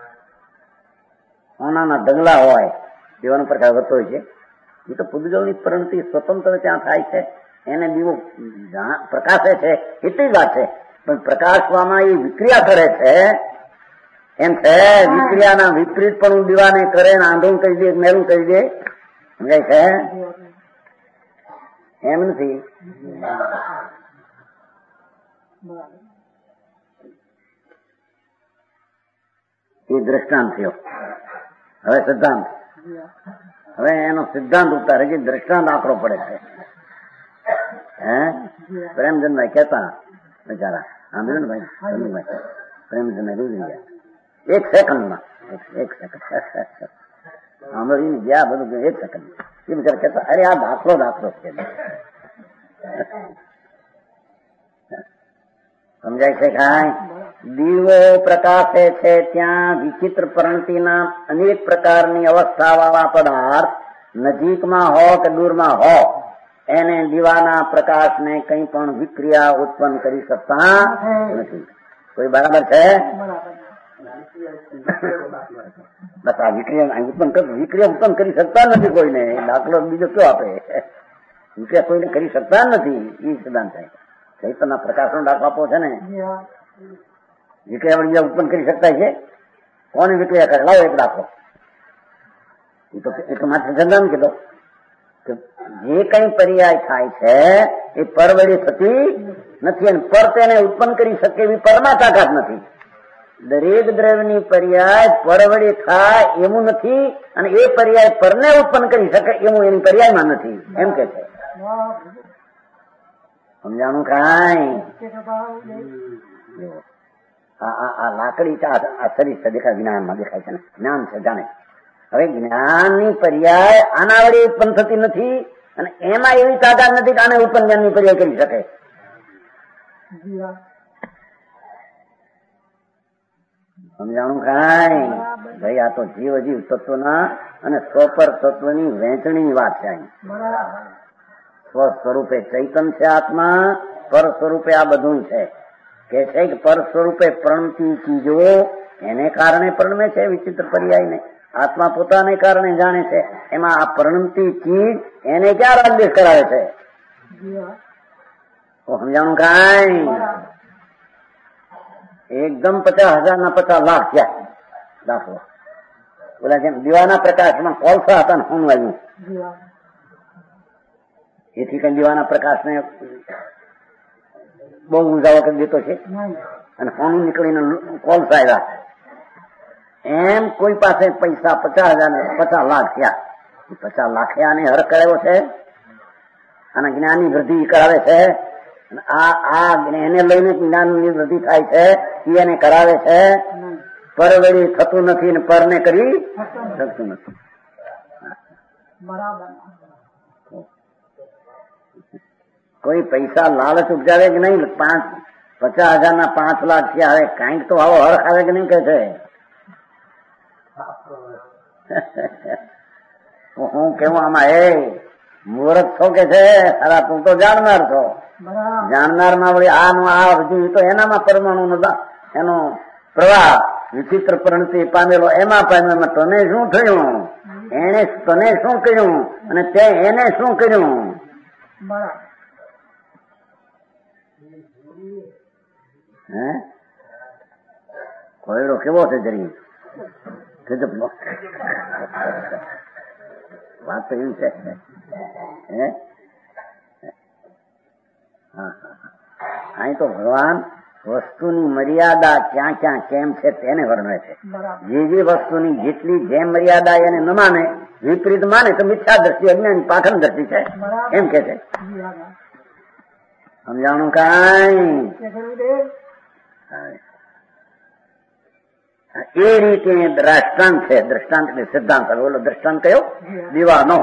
સોનાના ઢગલા હોય દીવાનો પ્રકાશ વધતો હોય છે. એ તો પૂતગલની પરિણતિ સ્વતંત્ર ત્યાં થાય છે. એને દીવો પ્રકાશે છે એટલી જ વાત છે. પણ પ્રકાશવામાં એ વિક્રિયા કરે છે એમ છે. વિક્રિયાના વિપરીત પણ દીવાને કરે ને આંધળું કરી દે, મેલું કરી દે. સમજાય છે? એમ નથી. એ દ્રષ્ટાંત થયો. હવે સિદ્ધાંત હવે એનો સિદ્ધાંત ઉતારે કે દ્રષ્ટાંત આકરો પડે છે. હે પ્રેમચંદભાઈ કહેતા બિચારા સાંભળ્યું ને ભાઈ ચંદુભાઈ પ્રેમચંદભાઈ ગુજરી ગયા એક સેકન્ડમાં એક સેકન્ડ સાંભળીને ગયા બધું એક સેકન્ડ એ બિચારા કહેતા અરે આ દાખલો દાખલો છે. સમજાય છે કાંઈ? દીવો પ્રકાશે છે ત્યાં વિચિત્ર પ્રણતિના અનેક પ્રકારની અવસ્થા વાળા પદાર્થ નજીકમાં હો કે દૂરમાં હો એને દીવાના પ્રકાશને કંઈ પણ વિક્રિયા ઉત્પન્ન કરી શકતા નથી. કોઈ બરાબર છે? બસ આ વિક્રિયા ઉત્પન્ન વિક્રિયા ઉત્પન્ન કરી શકતા નથી કોઈને. દાખલો બીજો કયો આપે? વિક્રિયા કોઈને કરી શકતા નથી એ સિદ્ધાંત થાય. ચૈતનના પ્રકાશનો દાખલો આપો છે ને વિક્રિયા બીજા ઉત્પન્ન કરી શકતા છે? કોને વિક્રિયા કરે? લાવો એક દાખલો. એ તો એક માત્ર સિદ્ધાંત કીધો કે જે કઈ પર્યાય થાય છે એ પર વડે થતી નથી અને પર તેને ઉત્પન્ન કરી શકે એવી પરમાં તાકાત નથી. દરેક દ્રવ્યની પર્યાય પર વડે થાય એવું નથી અને એ પર્યાય પરને ઉત્પન્ન કરી શકે એવું એની પર્યાયમાં નથી એમ કે છે. સમજાણું કાંઈ? આ લાકડી છે આ શરીર છે દેખાય જ્ઞાનમાં દેખાય છે ને જ્ઞાન છે જાણે. હવે જ્ઞાનની પર્યાય આના વડે ઉત્પન્ન થતી નથી અને એમાં એવી તાકાત નથી કે આને ઉત્પન્ન જ્ઞાનની પર્યાય કરી શકે. સમજાણું કાંઈ? ભાઈ આ તો જીવ જીવ તત્વના અને સ્વપર તત્વની વહેંચણીની વાત છે. સ્વ સ્વરૂપે ચૈતન છે આત્મા, પર સ્વરૂપે આ બધું છે. કે છે કે પર સ્વરૂપે પ્રણતી ચીજો એને કારણે પ્રણમે છે વિચિત્ર પર્યાયને. આત્મા પોતાને કારણે જાણે છે. એમાં આ પ્રણમતી ચીજ એને ક્યાં રાગદેશ કરાવે છે? સમજાણું કાંઈ? એકદમ પચાસ હજાર ના પચાસ લાખ થયા દાખલો. બોલા જેમ દીવાના પ્રકાશમાં કોલસા હતા ને હોનું આવ્યું એથી કઈ દીવાના પ્રકાશને બહુ ઉજાવો કરી દેતો છે અને હોનું નીકળીને કોલસા આવ્યા. એમ કોઈ પાસે પૈસા પચાસ હજાર પચાસ લાખ થયા. પચાસ લાખે આને હરખ કરાવ્યો છે અને જ્ઞાનની વૃદ્ધિ કરાવે છે. આ આ એને લઈને જ્ઞાનની વૃદ્ધિ થાય છે એને કરાવે છે. પરવડી થતું નથી ને પરને કરી શકતું નથી. કોઈ પૈસા લાલચ ઉપજાવે કે નહીં? પાંચ પચાસ હજાર ના પાંચ લાખ છે. હવે કાંઈક તો આવો હરખ આવે કે નહીં કે છે? હું કેવું આમાં એ મૂર્ખ છો કે છે? અરે તું તો જાણનાર છો. જાણનાર માં વળી આનું આ હજુ તો એનામાં પરમાણુ નો એનો પ્રવાહ વિચિત્ર પ્રણતિ પામેલો એમાં પામેલો. તને શું થયું? એને તને શું કર્યું અને તે એને શું કર્યું? હે કોયડો કેવો છે જરી વાત તો એવી છે. હે અહીં તો ભગવાન વસ્તુની મર્યાદા ક્યાં ક્યાં કેમ છે તેને વર્ણવે છે. જે જે વસ્તુની જેટલી જેમ મર્યાદા એને ન માને વિપરીત માને તો મિથ્યા દ્રષ્ટિ અજ્ઞાન પાખંડ દ્રષ્ટિ છે એમ કે છે. સમજાણું કાંઈ? એ રીતે દ્રષ્ટાંત છે. દ્રષ્ટાંત એટલે સિદ્ધાંત. બોલો દ્રષ્ટાંત કયો? દીવાનો.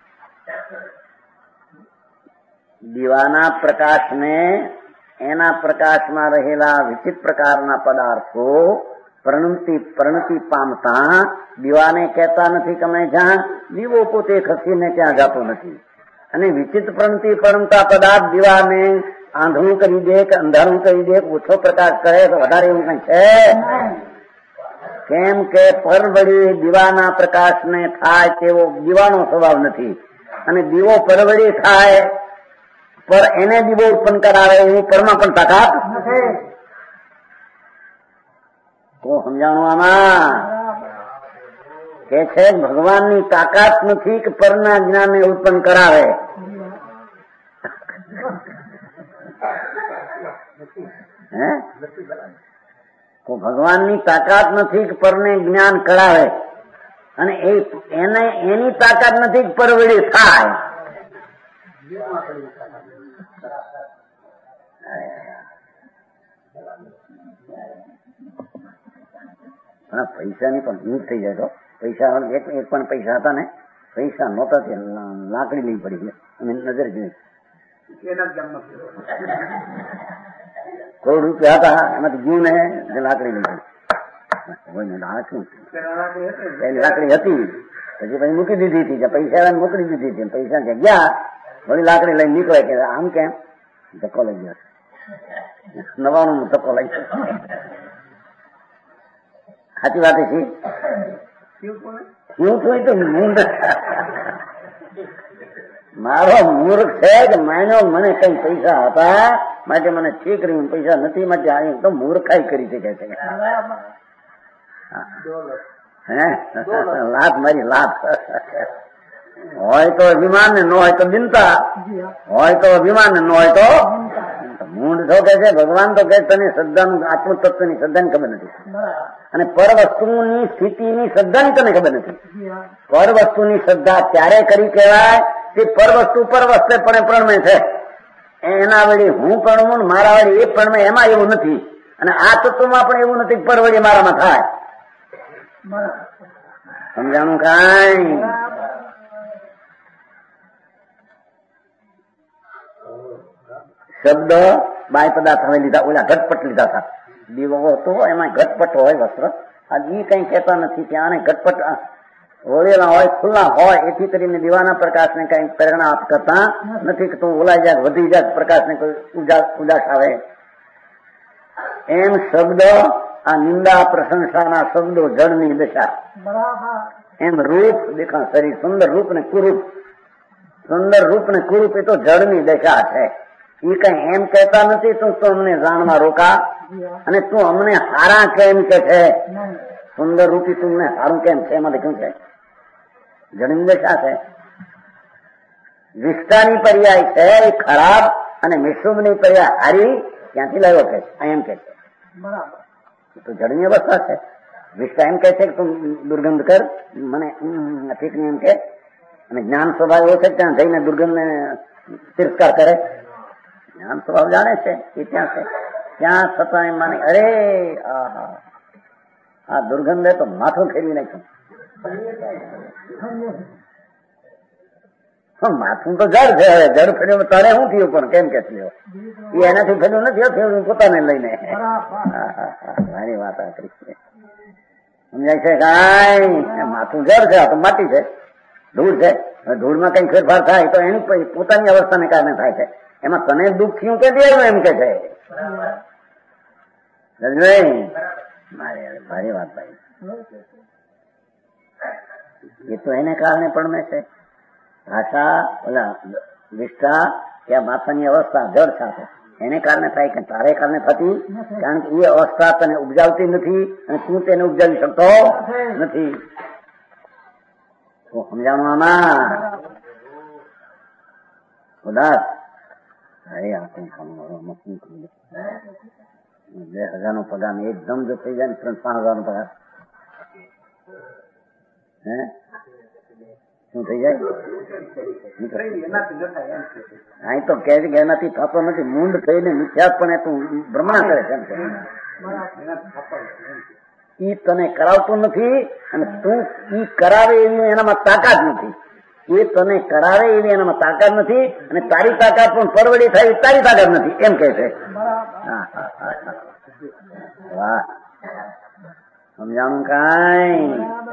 દીવાના પ્રકાશને એના પ્રકાશમાં રહેલા વિચિત્ર પ્રકારના પદાર્થો પ્રણતિ પ્રણતિ પામતા દીવાને કહેતા નથી કે અમે જ્યાં દીવો પોતે ખસીને ત્યાં જતો નથી. અને વિચિત્ર પ્રણતિ પામતા પદાર્થ દીવાને આંધળું કરી દે કે અંધારું કરી દે ઓછો પ્રકાશ કરે તો વધારે એવું કઈ છે? કેમ કે પર વળી દીવાના પ્રકાશને થાય તેવો દીવાનો સ્વભાવ નથી અને દીવો પરવડી થાય પર એને દીવો ઉત્પન્ન કરાવે એવું પરમાં પણ તાકાત તો સમજાણું આમાં કે છે ભગવાનની તાકાત નથી કે પરના જ્ઞાનને ઉત્પન્ન કરાવે. હે તો ભગવાનની તાકાત નથી કે પરને જ્ઞાન કરાવે અને એને એની તાકાત નથી પરવડી થાય. પૈસાની પણ હિંમત થઈ જાય તો પૈસા એક એક પણ પૈસા હતા ને પૈસા નહોતા તે લાકડી લઈ પડી અમે નજર જોઈ કરોડ રૂપિયા હતા એમાંથી જીવ ને લાકડી લઈ પડી લાકડી હતી પછી પછી મૂકી દીધી હતી પૈસા મોકલી દીધી હતી પૈસા કે ગયા વળી લાકડી લઈને નીકળે કે આમ કેમ ધક્કો લઈ ગયો નવાણું ધક્કો લઈ ગયો. સાચી વાત છે હું છું તો મૂંડ મારો મૂર્ખ છે કે માન્યો મને કઈ પૈસા હતા માટે મને ઠીક રહ્યું પૈસા નથી માટે આવી તો મૂર્ખાઈ કરી શકે છે. હે લાત મારી લાત હોય તો અભિમાન ને ન હોય તો બિનતા હોય તો અભિમાન ને ન હોય તો મૂંડ તો કે છે ભગવાન તો કે તને શ્રદ્ધાનું આત્મ તત્વની શ્રદ્ધાની ખબર નથી અને પર વસ્તુની સ્થિતિની શ્રદ્ધાની તને ખબર નથી. પર વસ્તુની શ્રદ્ધા ત્યારે કરી કહેવાય તે પર વસ્તુ પર વસ્તે પણ પ્રણમે છે એના વળી હું પ્રણમું મારા વળી એ પ્રણમે એમાં એવું નથી અને આ તત્વમાં પણ એવું નથી પર વળી મારામાં થાય. સમજાણું કાંઈ શબ્દ બાય પદાર્થ હવે લીધા ઓલા ઘટપટ લીધા હતા દીવો હતો એમાં ઘટપટ હોય વસ્ત્ર આ ઈ કઈ કહેતા નથી ત્યાં ઘટપટ ઓળેલા હોય ખુલ્લા હોય એથી કરીને દીવાના પ્રકાશને કઈ પ્રેરણા કરતા નથી કે તું ઓલાઈ જાય વધી જાય પ્રકાશને કોઈ ઉદાસ આવે એમ શબ્દ આ નિંદા પ્રશંસાના શબ્દો જળની દશા એમ રૂપ દેખા શરીર સુંદર રૂપ ને કુરૂપ સુંદર રૂપ ને કુરૂપ એ તો જળની દશા છે. એ કઈ એમ કહેતા નથી તું તો અમને જાણવા રોકા અને તું અમને હારા કેમ કે છે સુંદર રૂપી તું સારું કેમ છે એમાં શું છે જળની દશા છે. વિષ્ટાની પર્યાય છે એ ખરાબ અને મિશ્રુમની પર્યાય હારી ક્યાંથી લાવ્યો કે એમ કે છે તો જળની અવસ્થા છે. વિષ્ટા એમ કે છે કે તું દુર્ગંધ કર મને ઠીક નહીં એમ કે અને જ્ઞાન સ્વભાવ એવો છે ત્યાં જઈને દુર્ગંધ ને તિરસ્કાર કરે. જ્ઞાન સ્વભાવ જાણે છે એ ત્યાં છે ત્યાં છતાં એમ માને અરે આ દુર્ગંધે તો માથું ફેરવી નાખ્યું. માથું તો જળ છે હવે જળ ફેર્યું તારે શું થયું પણ કેમ કે થયો એ એનાથી ફેર્યું નથી ફેર્યું પોતાને લઈને મારી વાત આ કરી સમજાય છે કાંઈ માથું જળ છે આ તો માટી છે ધૂળ છે ધૂળમાં કઈ ફેરફાર થાય તો એની પોતાની અવસ્થાને કારણે થાય છે એમાં તને દુઃખ થયું કે દેવું એમ કે છે મારી વાત ભાઈ એ તો એને કારણે પણ મેં છે ભાષા ઓલા વિષ્ઠા કે માથાની અવસ્થા જળ સાથે એને કારણે થાય કે તારે કારણે થતી કારણ કે એ અવસ્થા તને ઉપજાવતી નથી અને તું તેને ઉપજાવી શકતો નથી. શું સમજાણું આમાં ઉદાસ અરે આપણે બે હજાર નો પગાર એકદમ જો થઈ જાય ને ત્રણ પાંચ હજાર નો પગાર હે શું થઈ જાય અહીં તો કે એનાથી થતો નથી મૂંડ થઈને મિથ્યા પણ તું ભ્રમણા કરે છે ઈ તને કરાવતું નથી અને તું ઈ કરાવે એવી એનામાં તાકાત નથી એ તને કરાવે એવી એનામાં તાકાત નથી અને તારી તાકાત પણ પરવડી થાય તારી તાકાત નથી એમ કે છે. વાહ સમજાણું કાંઈ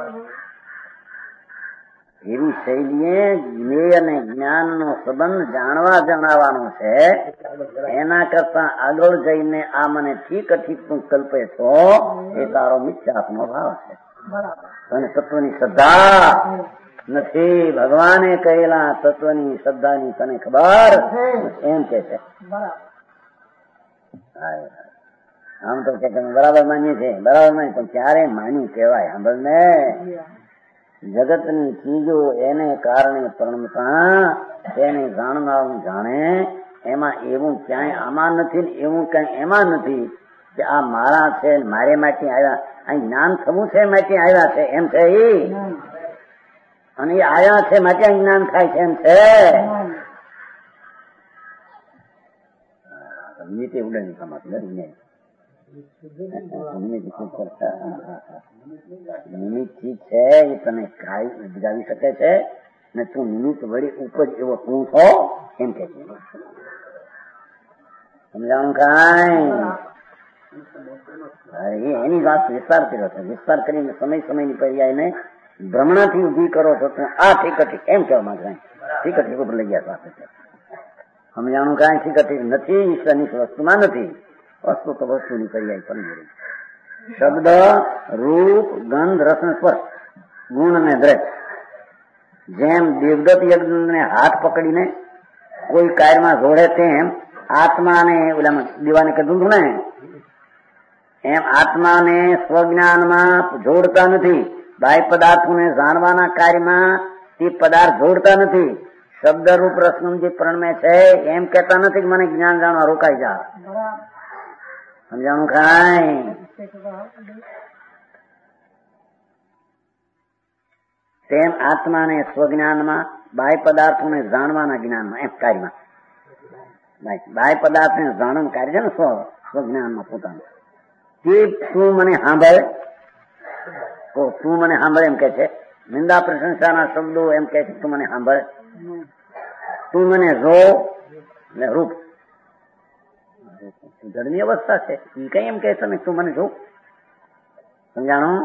એવી શૈલીએ જ્ઞેય અને જ્ઞાન નો સંબંધ જાણવા જણાવવાનો છે. એના કરતા આગળ જઈને આ મને ઠીક ઠીક તું કલ્પે છો એ તારો મિથ્યાત્મનો ભાવ છે અને તત્વની શ્રદ્ધા નથી. ભગવાને કહેલા તત્વની શ્રદ્ધાની તને ખબર એમ કે છે. આમ તો કે બરાબર માનીએ છીએ બરાબર માની પણ ક્યારે માન્યું કહેવાય સાંભળ ને જગતની ચીજો એને કારણે પરણતા તેને જાણનારું જાણે એમાં એવું ક્યાંય આમાં નથી ને એવું કઈ એમાં નથી કે આ મારા છે મારે માટે આવ્યા અહીં જ્ઞાન થવું છે માટે આવ્યા છે એમ છે એ અને એ આયા છે માટે જ્ઞાન થાય છે એમ છે. નીચે ઉડાની સમાતી નિમિત્ત ચીજ છે એ તને ખાઈ બિજાવી શકે છે ને તું નિમિત્ત વળી ઉપજ એવો તું છો એમ કે છે. સમજાણું કાંઈ એની વાત વિસ્તાર કર્યો છે. વિસ્તાર કરીને સમય સમયની પર્યાયને ભ્રમણાથી ઉભી કરો છો તું આ ઠીક ઠીક એમ કહેવા માંગે. ઠીક ઠીક ઉપર લઈ ગયા સાથે સમજાણું કાંઈ ઠીક ઠીક નથી. ઈશ્વરની વસ્તુમાં નથી. વસ્તુ તો વસ્તુની પર્યાય પણ શબ્દ રૂપ ગંધ રસ સ્પર્શ ગુણ અને દ્રવ્ય જેમ દેવદત્ત યજ્ઞને હાથ પકડીને કોઈ કાર્યમાં જોડે તેમ આત્માને ઓલામાં દીવાને કીધું હતું ને એમ આત્માને સ્વજ્ઞાનમાં જોડતા નથી. બાહ્ય પદાર્થોને જાણવાના કાર્યમાં તે પદાર્થ જોડતા નથી. શબ્દ રૂપ રસનું જે પ્રણમે છે એમ કહેતા નથી કે મને જ્ઞાન જાણવા રોકાઈ જા. સમજાણું કાંઈ? તેમ આત્માને સ્વજ્ઞાનમાં બાહ્ય પદાર્થોને જાણવાના જ્ઞાનમાં એમ કાર્યમાં બાહ્ય પદાર્થને જાણવાનું કાર્ય છે ને સ્વ સ્વજ્ઞાનમાં પોતાનું તે તું મને સાંભળે તો તું મને સાંભળે એમ કે છે. નિંદા પ્રશંસાના શબ્દો એમ કે છે તું મને સાંભળે. તું મને જો ને રૂપ જળની અવસ્થા છે એ કઈ એમ કે તમે તું મને જો. સમજાણું?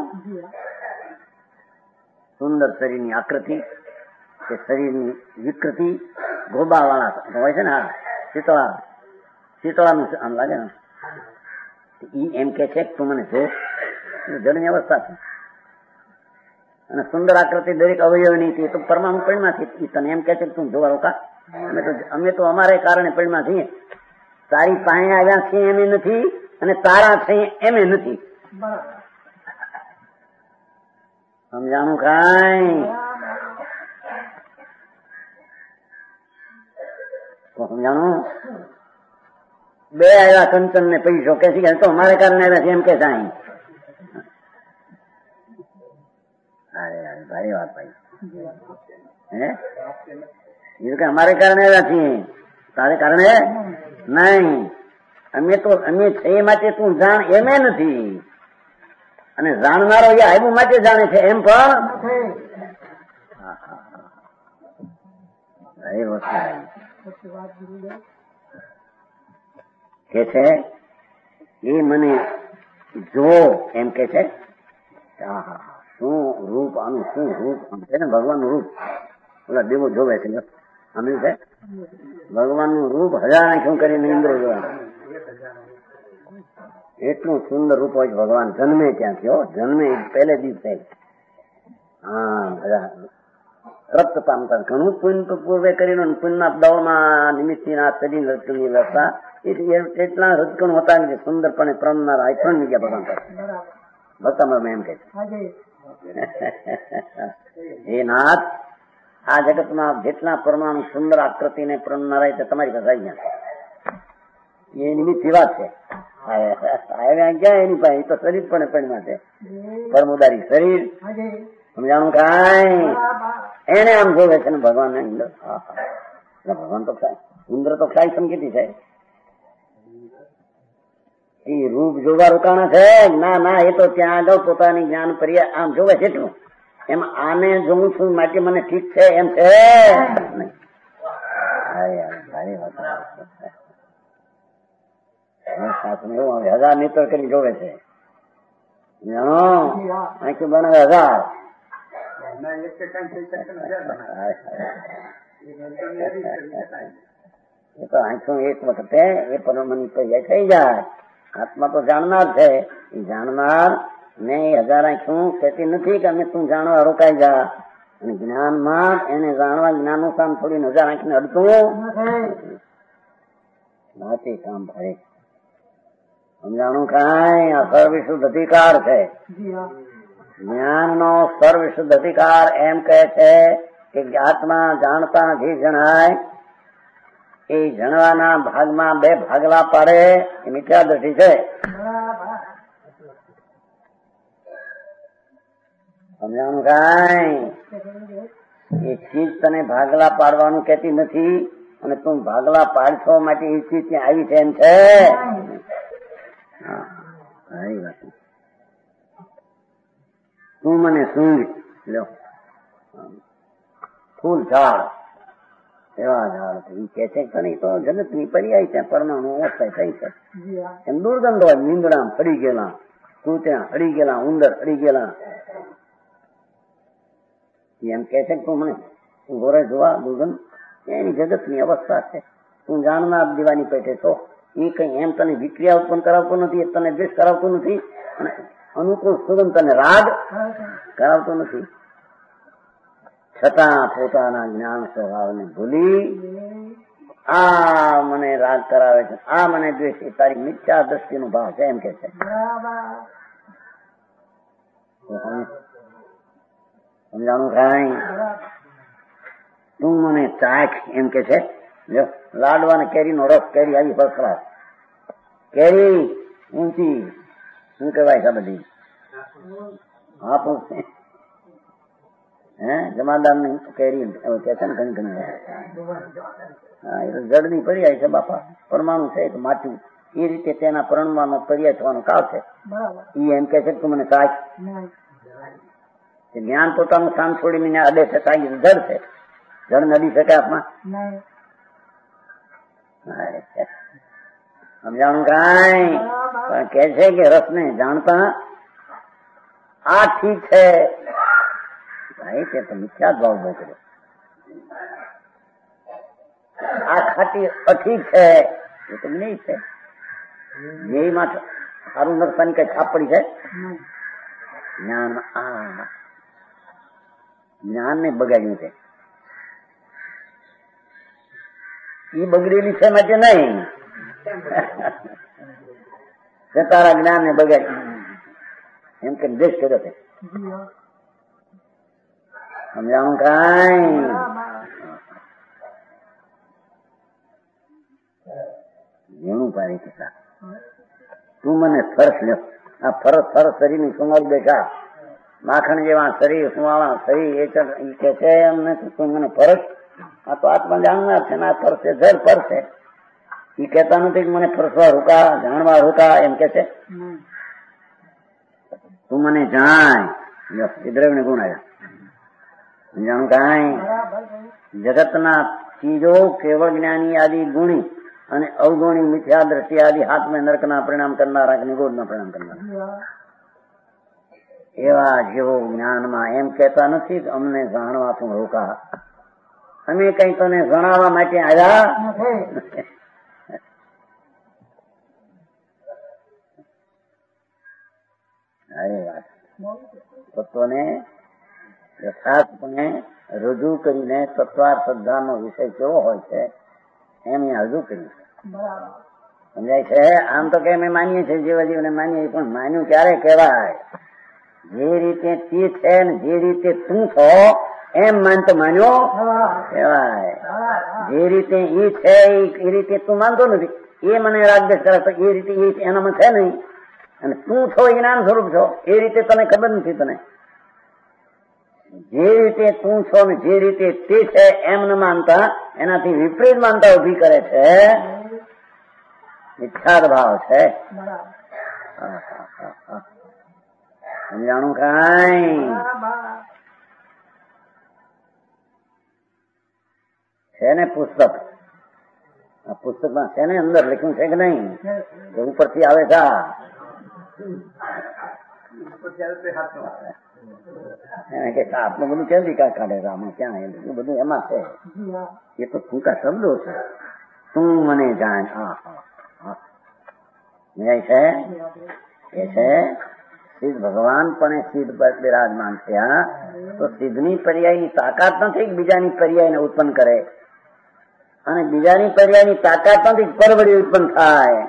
સુંદર શરીરની આકૃતિ કે શરીરની વિકૃતિ ગોબા વાળા હોય છે ને હા શીતળા શીતળાનું આમ લાગે ને ઈ એમ કે છે તું મને જો. જળની અવસ્થા છે અને સુંદર આકૃતિ દરેક અવયવની હતી તો પરમાણુ પરિણમાં છે. તને એમ કે છે કે તું જોવા રોકા. અમે તો અમે તો અમારે કારણે પરિણમાં છીએ. તારી પાસે આવ્યા છીએ એમ નથી અને તારા છે એમ નથી. સમજાણું કાંઈ? સમજાણું? બે આવ્યા કંચન ને પૈસો કે છે તો અમારે કારણે આવ્યા છે એમ કે સાઈ. અરે ભારે વાત ભાઈ. હે એ કે અમારે કારણે આવ્યા છીએ તારે કારણે નહીં. અમે તો અમે છે માટે તું જાણ એમે નથી અને જાણનારો એ આવ્યું માટે જાણે છે એમ પણ એ વસ્તુ કે છે એ મને જો એમ કે છે. શું રૂપ આનું શું રૂપ છે ને ભગવાનનું રૂપ ઓલા દેવો જોવે છે અમે છે ભગવાનનું રૂપ હજાર શું કરીને ઇન્દ્ર જોવા એટલું સુંદર રૂપ હોય ભગવાન જન્મે ત્યાંથી હો જન્મે પહેલે દિવસે હા રક્ત પામતા ઘણું પુણ્ય પૂર્વે કરીને પુણ્યના દોડમાં નિમિત્તની આ શરીર રચની વ્યવસ્થા એટલા રજકણ હોતા કે સુંદરપણે પ્રણનારા આ ત્રણ જગ્યા ભગવાન કરે ભક્તમાં એમ કે એ નાથ આ જગતમાં જેટલા પરમાણુ સુંદર આકૃતિને પ્રણનારા તે તમારી પાસે આવી ગયા એ નિમિત્ત વાત છે. ક્યાં એની પાસે તો શરીર પણ પરિણમાં છે પરમોદારી શરીર. સમજાણું કાંઈ? એને આમ જોવે છે ને ભગવાન ઇન્દ્ર ભગવાન તો ઇન્દ્ર તો ક્ષાય સંકેતી છે. એ રૂપ જોવા રોકાણા છે ના ના એ તો ત્યાં આગળ પોતાની જ્ઞાન પર્યા આમ જોવે છે એટલું એમ આને જોઉં છું માટે મને ઠીક છે એમ છે. એવું હજાર નેત્ર કરી જોવે છે આંખી બનાવે હજાર એ તો આંખો એક વખતે એ પરમની પર્યાય થઈ જાય. આત્મા તો જાણનાર છે એ જાણનાર ને હજાર આંખું કહેતી નથી કે અમે તું જાણવા રોકાઈ જા અને જ્ઞાનમાં એને જાણવા જ્ઞાનનું કામ થોડી હજાર આંખને અડતું નથી કામ ભરે. સમજાણું કાંઈ? આ સર્વવિશુદ્ધ અધિકાર છે જ્ઞાનનો સર્વવિશુદ્ધ અધિકાર. એમ કહે છે કે આત્મા જાણતા જે જણાય એ જણવાના ભાગમાં બે ભાગલા પાડે એ મિથ્યા દ્રષ્ટિ છે. સમજાણું કાંઈ? એ ચીજ તને ભાગલા પાડવાનું કહેતી નથી, અને તું ભાગલા પાડશો માટે એ ચીજ ત્યાં આવી છે એમ છે. હા, વાત તું મને સૂંઘ લો, ફૂલ ઝાડ એવા ઝાડ એ કે છે કે નહીં તો જગત ની પર્યાય છે, પરમાણુ અવસ્થા થઈ છે. એમ દુર્ગંધ હોય, નીંદડા અડી ગયેલા, કૂત્યા અડી ગયેલા, ઉંદર અડી ગયેલા, એમ કે છે કે તું મને ગોરે જોવા દુર્ગંધ એની જગત ની અવસ્થા છે. તું જાણનાર દીવાની પેટે છો. એ કઈ એમ તને વિક્રિયા ઉત્પન્ન કરાવતો નથી, તને દ્વેષ કરાવતો નથી, અને અનુકૂળ સુગંધ તને રાગ કરાવતો નથી. છતાં પોતાના જ્ઞાન સ્વભાવને ભૂલી આ મને રાગ કરાવે છે, આ મને દ્વેષ, એ તારી મિથ્યા દ્રષ્ટિનો ભાવ છે એમ કે છે. સમજાણું કાંઈ? તું મને ચાખ એમ કે છે. જો લાડવા કેરીનો રસ, કેરી આવી ફર્સ્ટ ક્લાસ, કેરી ઊંચી શું કહેવાય છે બધી હાપુસ હે જમાદાર ની કેરી કે છે ને ઘણી ઘણી. હા, એ જડ ની પર્યાય છે બાપા. પરમાણુ છે કે માટી, એ રીતે તેના પરણવાનો પર્યાય થવાનો કાળ છે. એ એમ કે છે કે તું મને ચાખ. જ્ઞાન પોતાનું સ્થાન છોડીને અડે છે, જડ છે, જડ નડી શકે આપમાં. સમજાણું કાંઈ? પણ કે છે કે રસ ને જાણતા આ ઠીક છે ભાઈ, તે તો મિથ્યા ભાવ બહુ કર્યો. આ ખાટી અઠીક છે એ તો નહીં છે. જેમાં સારું નરસાની કઈ છાપ પડી છે જ્ઞાન. આ જ્ઞાન ને બગાડ્યું છે, એ બગડેલી છે માટે નહીં, તારા જ્ઞાન ને બગાડ્યું એમ કે દેશ કર્યો છે. સમજાણું કાંઈ? ઘણું પાડી કે તું મને ફરસ લ્યો. આ ફરસ ફરસ શરીરની સુંગલ બેઠા માખણ જેવા શરીર, સુવાળા શરીર, એ કે છે એમને તું મને ફરસ. આ તો આત્મા જાણનાર છે ને આ ફરસે જળ ફરશે. એ કહેતા નથી કે મને ફરસવા રોકા, જાણવા રોકા એમ કે છે. તું મને જાણ. એ દ્રવ્ય ગુણ આવ્યા. જાણું કાંઈ? જગતના ચીજો કેવળ જ્ઞાની આદિ ગુણી અને અવગુણી મિથ્યા દ્રષ્ટિ આદિ હાથમાં નરકના પરિણામ કરનારા, નિગોળના પરિણામ કરનારા એવા જેવો જ્ઞાનમાં એમ કહેતા નથી કે અમને જાણવા તું રોકા. અમે કઈ તને જણાવવા માટે આવ્યા અરે વાત તત્વને યથાર્થપણે રજૂ કરીને તત્વાર શ્રદ્ધાનો વિષય કેવો હોય છે એમ રજૂ કર્યું. સમજાય છે? આમ તો કે અમે માનીએ છીએ, જેવા જીવને માનીએ, પણ માન્યું ક્યારે કહેવાય? જે રીતે તે છે ને જે રીતે તું છો એમ માનતો માન્યો કહેવાય. જે રીતે એ છે એ રીતે તું માનતો નથી. એ મને રાગદેશ કરે તો એ રીતે એ એનામાં છે નહીં, અને તું છો એ જ્ઞાન સ્વરૂપ છો એ રીતે તને ખબર નથી. તને જે રીતે તું છો ને જે રીતે તે છે એમ ન માનતા એનાથી વિપરીત માનતા ઉભી કરે છે, મિથ્યાદ ભાવ છે. સમજાણું કાંઈ? છે ને પુસ્તક, આ પુસ્તકમાં છે ને અંદર લખ્યું છે કે નહીં? ઉપરથી આવે છે આપનું બધું કેમ વિકાસ કાઢે છે આમાં? ક્યાં એટલું બધું એમાં છે? એ તો ટૂંકા શબ્દો છે. તું મને જાણ. હા હા છે એ છે સિદ્ધ ભગવાન પણ સિદ્ધ બિરાજમાન છે. હા, તો સિદ્ધની પર્યાયની તાકાત નથી કે બીજાની પર્યાયને ઉત્પન્ન કરે, અને બીજાની પર્યાયની તાકાત નથી પરવડી ઉત્પન્ન થાય.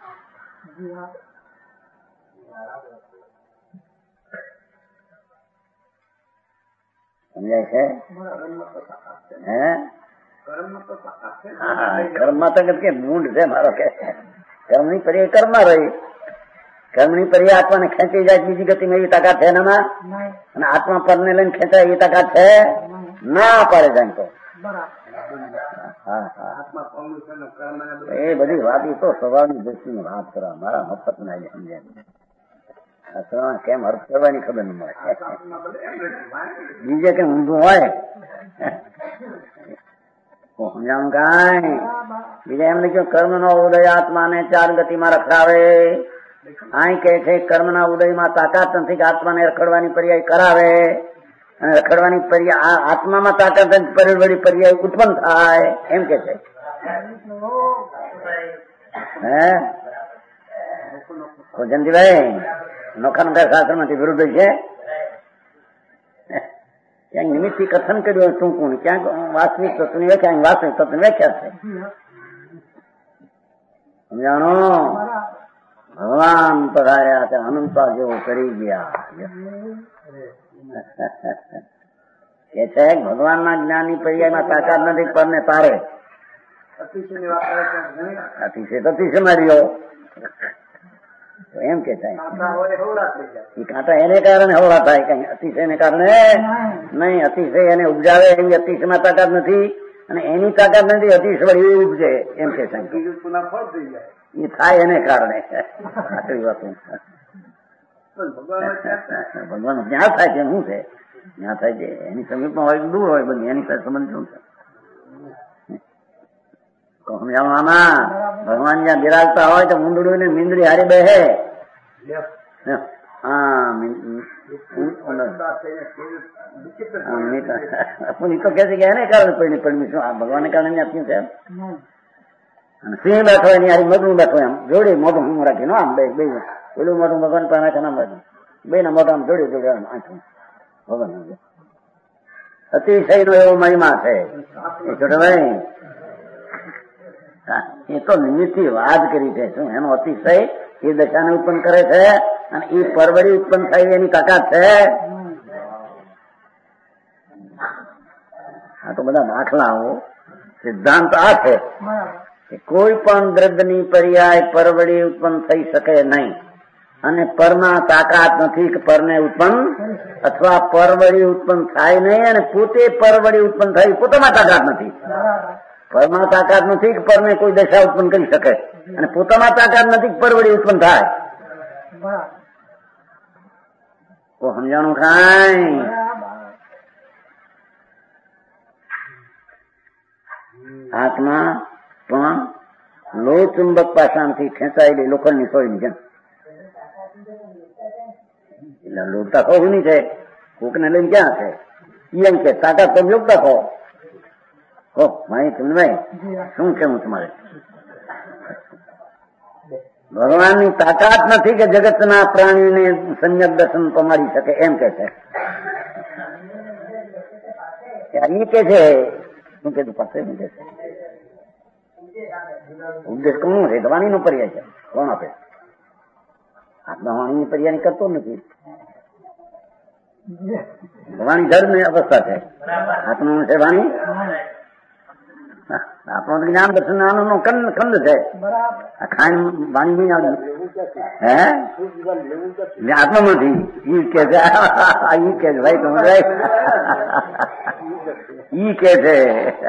સમજાય છે? હે કર્મ તો કે મૂંડ છે મારો કે કર્મની પર્યાય કર્મમાં રહી. કર્મની પર્યાય આત્માને ખેંચી જાય બીજી ગતિમાં એવી તાકાત છે એનામાં? અને આત્મા પરને લઈને ખેંચાય એ તાકાત છે ના પડે જાય તો હા હા એ બધી વાત એ તો સ્વભાવની દ્રષ્ટિની વાત કરવા મારા મફત ના સમજાય કેમ અર્થ કરવાની ખબર ન મળે બીજે કેમ ઊંધું હોય સમજાણું કાંઈ બીજા એમ લખ્યું કર્મ નો ઉદય આત્માને ચાર ગતિમાં રખડાવે. અહીં કે છે કર્મના ઉદયમાં તાકાત નથી કે આત્માને રખડવાની પર્યાય કરાવે અને રખડવાની પર્યાય આત્મામાં તાકાત પરિવળી પર્યાય ઉત્પન્ન થાય એમ કે છે. હે જયંતિભાઈ નોખા નોખા શાસ્ત્ર માંથી વિરુદ્ધ છે. ક્યાંક નિમિત્ત થી કથન કર્યું ટૂંકું ક્યાંક વાસ્તવિક તત્વની વ્યાખ્યા વાસ્તવિક તત્વની વ્યાખ્યા છે. સમજાણો ભગવાન પધાર્યા છે અનંતા જેવો કરી ગયા કે છે ભગવાનના જ્ઞાનની પર્યાયમાં તાકાત નથી પરને તારે અતિશય અતિશય માર્યો એમ કે થાય એ કાંટા એને કારણે હવળા થાય કઈ અતિશય ને કારણે નહીં. અતિશય એને ઉપજાવે એની અતિશયમાં તાકાત નથી અને એની તાકાત નથી અતિશય વળી ઉપજે એમ કે છે એ થાય એને કારણે આટલી વાતો ભગવાન જ્યાં થાય છે શું છે જ્યાં થાય છે એની સમીપમાં હોય દૂર હોય બધી એની સાથે સંબંધ શું છે સમજાવવામાં ભગવાન જ્યાં બિરાજતા હોય તો મુંદડું ને મીંદડી હારી બેહે પુની તો કે છે કે એને કારણે પડી પડ્યું શું આ ભગવાનને કારણે આપ્યું છે અને સિંહ બેઠો એની હારી મોટું બેઠો એમ જોડી મોટું હું રાખી આમ બે બે પેલું મોટું ભગવાન પાસે નાખે નામ રાખી બે ના મોટા આમ જોડી જોડે આમ આંખું ભગવાન અતિશય નો એવો મહિમા છે એ છોટે ભાઈ એ તો નિમિત્તથી વાત કરી છે શું એનો અતિશય એ દશાને ઉત્પન્ન કરે છે અને એ પરવડી ઉત્પન્ન થાય એની તાકાત છે. આ તો બધા દાખલાઓ સિદ્ધાંત આ છે કે કોઈ પણ દ્રવ્યની પર્યાય પરવડી ઉત્પન્ન થઈ શકે નહીં અને પરમાં તાકાત નથી કે પરને ઉત્પન્ન અથવા પરવડી ઉત્પન્ન થાય નહીં અને પોતે પરવડી ઉત્પન્ન થાય પોતામાં તાકાત નથી. પરમાં તાકાત નથી કે પરને કોઈ દશા ઉત્પન્ન કરી શકે અને પોતામાં તાકાત નથી કે પરવડી ઉત્પન્ન થાય. તો સમજાણું કાંઈ આત્મા પણ લોહ ચુંબક પાષાણથી ખેંચાયેલી લોખંડની સોયની જેમ એટલે લોટતા ખોવું નહીં છે કોકને લઈને ક્યાં છે એમ કે તાકાત તો યોગતા ખો હો મારી ચંદભાઈ શું કેવું તમારે ભગવાનની તાકાત નથી કે જગતના પ્રાણીને સમ્યક દર્શન પમાડી શકે એમ કે છે એ કે છે શું કે પાસે કે છે ઉપદેશ કોનું છે વાણી નો પર્યાય છે કોણ આપે આત્મા વાણીની પર્યાય કરતો નથી. વાણી ધર્મની અવસ્થા છે આત્મા છે વાણી આપણો જ્ઞાન દર્શન નો ખંડ છે ખાણ વાણી નહીં આવ્યું હે આત્મામાંથી ઈ કે છે ઈ કે છે ભાઈ તમે ઈ કે છે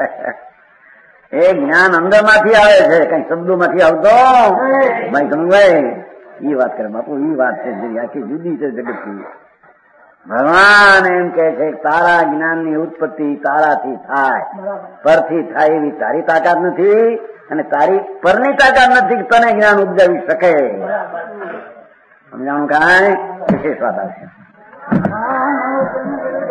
એ જ્ઞાન અંદર માંથી આવે છે કઈ શબ્દો માંથી આવતો ભાઈ તમે ભાઈ ઈ વાત કરે બાપુ ઈ વાત છે આખી જુદી છે જગતથી. ભગવાન એમ કે છે તારા જ્ઞાનની ઉત્પત્તિ તારાથી થાય પરથી થાય એવી તારી તાકાત નથી અને તારી પરની તાકાત નથી કે તને જ્ઞાન ઉપજાવી શકે. સમજાણું કાંઈ વિશેષ વાત આવશે.